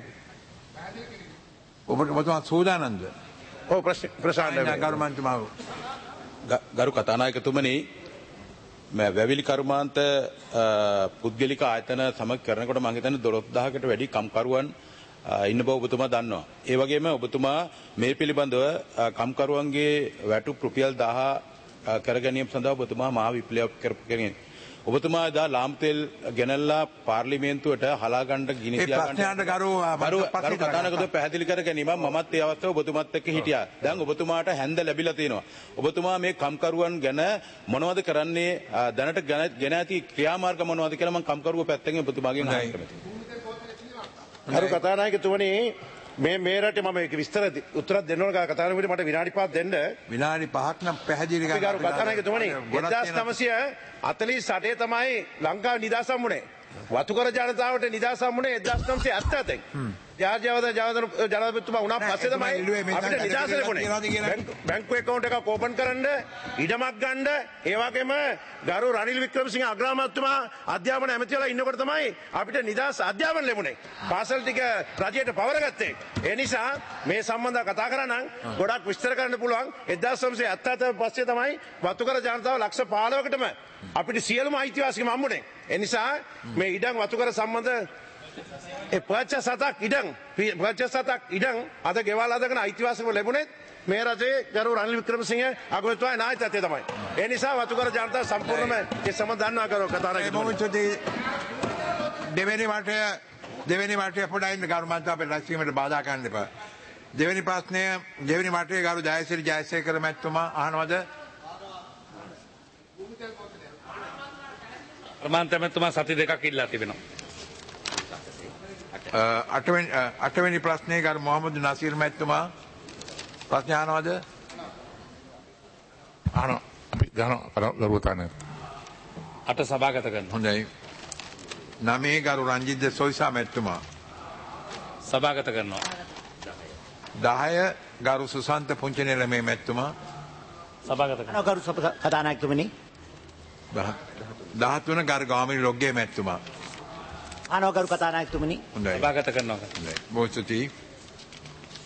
ඔබ ඔබතුමා සූදානන්ද? ඔව් ප්‍රශ්න ප්‍රශ්න ගරුමන්තුමා ගරු කතානායකතුමනි, වැවිලි කර්මාන්ත පුද්ගලික ආයතන සමග කරනකොට මම හිතන්නේ දොළොස් දහසකට වැඩි කම්කරුවන් ඉන්න බව ඔබතුමා දන්නවා. ඒ වගේම ඔබතුමා මේ පිළිබඳව කම්කරුවන්ගේ වැටුප් රුපියල් දහ කර ගැනීම සඳහා ඔබතුමා මහා විප්ලවයක් කරපු කෙනෙක්. ඔබතුමා එදා ලාම් තෙල් ගෙනල්ලා පාර්ලිමේන්තුවට හලා ගන්න ගිනි තියා ගන්න ගරු කතානායකතුමා පැහැදිලි කර ගැනීම මමත් ඒ අවස්ථාවේ ඔබතුමාත් එක්ක හිටියා. දැන් ඔබතුමාට හැන්ද ලැබිලා තියෙනවා. ඔබතුමා මේ කම්කරුවන් ගැන මොනවද කරන්නේ, දැනට ගෙන ඇති ක්‍රියාමාර්ග මොනවද කියලා මම කම්කරුවෝ පැත්තෙන් ඔබතුමාගෙන් අහන්න කැමතියි. ගරු කතානායකතුමනි, මේ මේ රටේ මම ඒක විස්තර උත්තරයක් දෙන්න ඕන කතානායකතුමනි, මට විනාඩි පහක් දෙන්න. විනාඩි පහක් නම් පැහැදිලි ගන්න. ගරු කතානායකතුමනි, එක්දාස් නවසිය හතළිස් අටේ තමයි ලංකාව නිදහස් හම්බුනේ. වතුකර ජනතාවට නිදහස් හම්බුනේ එක්දාස් නවසිය අත්තෑ අතෙන්. ත්‍යාගජයවද ජනාධිපතිතුමා වුණා පස්සේ තමයි අපිට නිදහස ලැබුණේ. බැංකු account එකක් ඕපන් කරන්න, ඉඩමක් ගන්න, ඒ වගේම ගරු රනිල් වික්‍රමසිංහ අග්‍රාමාත්‍යතුමා අධ්‍යාපන ඇමතිවලා ඉන්නකොට තමයි අපිට නිදහස් අධ්‍යාපන ලැබුණේ. පාසල් ටික රජයට පවරගත්තේ. ඒ නිසා මේ සම්බන්ධව කතා කරා නම් ගොඩක් විස්තර කරන්න පුළුවන්. එක්දාස් නවසිය අත්තෑ අත පස්සේ තමයි වතුකර ජනතාව ලක්ෂ පහළොවකටම අපිට සියලුම අයිතිවාසිකම් හම්බුනේ. ඒ නිසා මේ ඉඩම් වතුකර සම්බන්ධ ඒ පර්චස් හතක් ඉඩම් පර්චස් හතක් ඉඩම් අද ගෙවල් අදගෙන අයිතිවාසිකම් ලැබුණේ මේ රජයේ ගරු රනිල් වික්‍රමසිංහ අගමැතිතුමාගේ නායකත්වයේ තමයි. ඒ නිසා වතුකර ජනතාව සම්පූර්ණයෙන්ම ඒ සම්බන්ධ දන්නවා කරු කතානායකතුමනි. දෙවෙනි වටය දෙවෙනි වටය පොඩ්ඩයින් ගරුමන්ත අපේ රැස්වීමට බාධා කරන්න එපා. දෙවෙනි ප්‍රශ්නය දෙවෙනි වටේ ගරු ජයසිරි ජයසේකර මැතිතුමා අහනවද? කර්මාන්ත මැතිතුමා සති දෙකක් ඉල්ලා තිබෙනවා. අටවෙනි අටවෙනි ප්‍රශ්නේ ගරු මොහමද් නසීර් මැතිතුමා ප්‍රශ්න අහනවද? අහනවා. අපි ගහනවා ගරු කතානායක. අට සභාගත කරනවා. හොඳයි. නවයේ ගරු රංජිත් සොයිසා මැතිතුමා සභාගත කරනවා. දහය ගරු සුසන්ත පුංචිනේල මේ මැතිතුමා සභාගත කරනවා. ගරු කතානායකතුමනි. දහතුන ගරු ගාමිණී ලොග්ගේ මැතිතුමා අනවගරු කතානායකතුමනි. හොඳයි. සභාගත කරනවා. හොඳයි. බොහොම ස්තුතියි.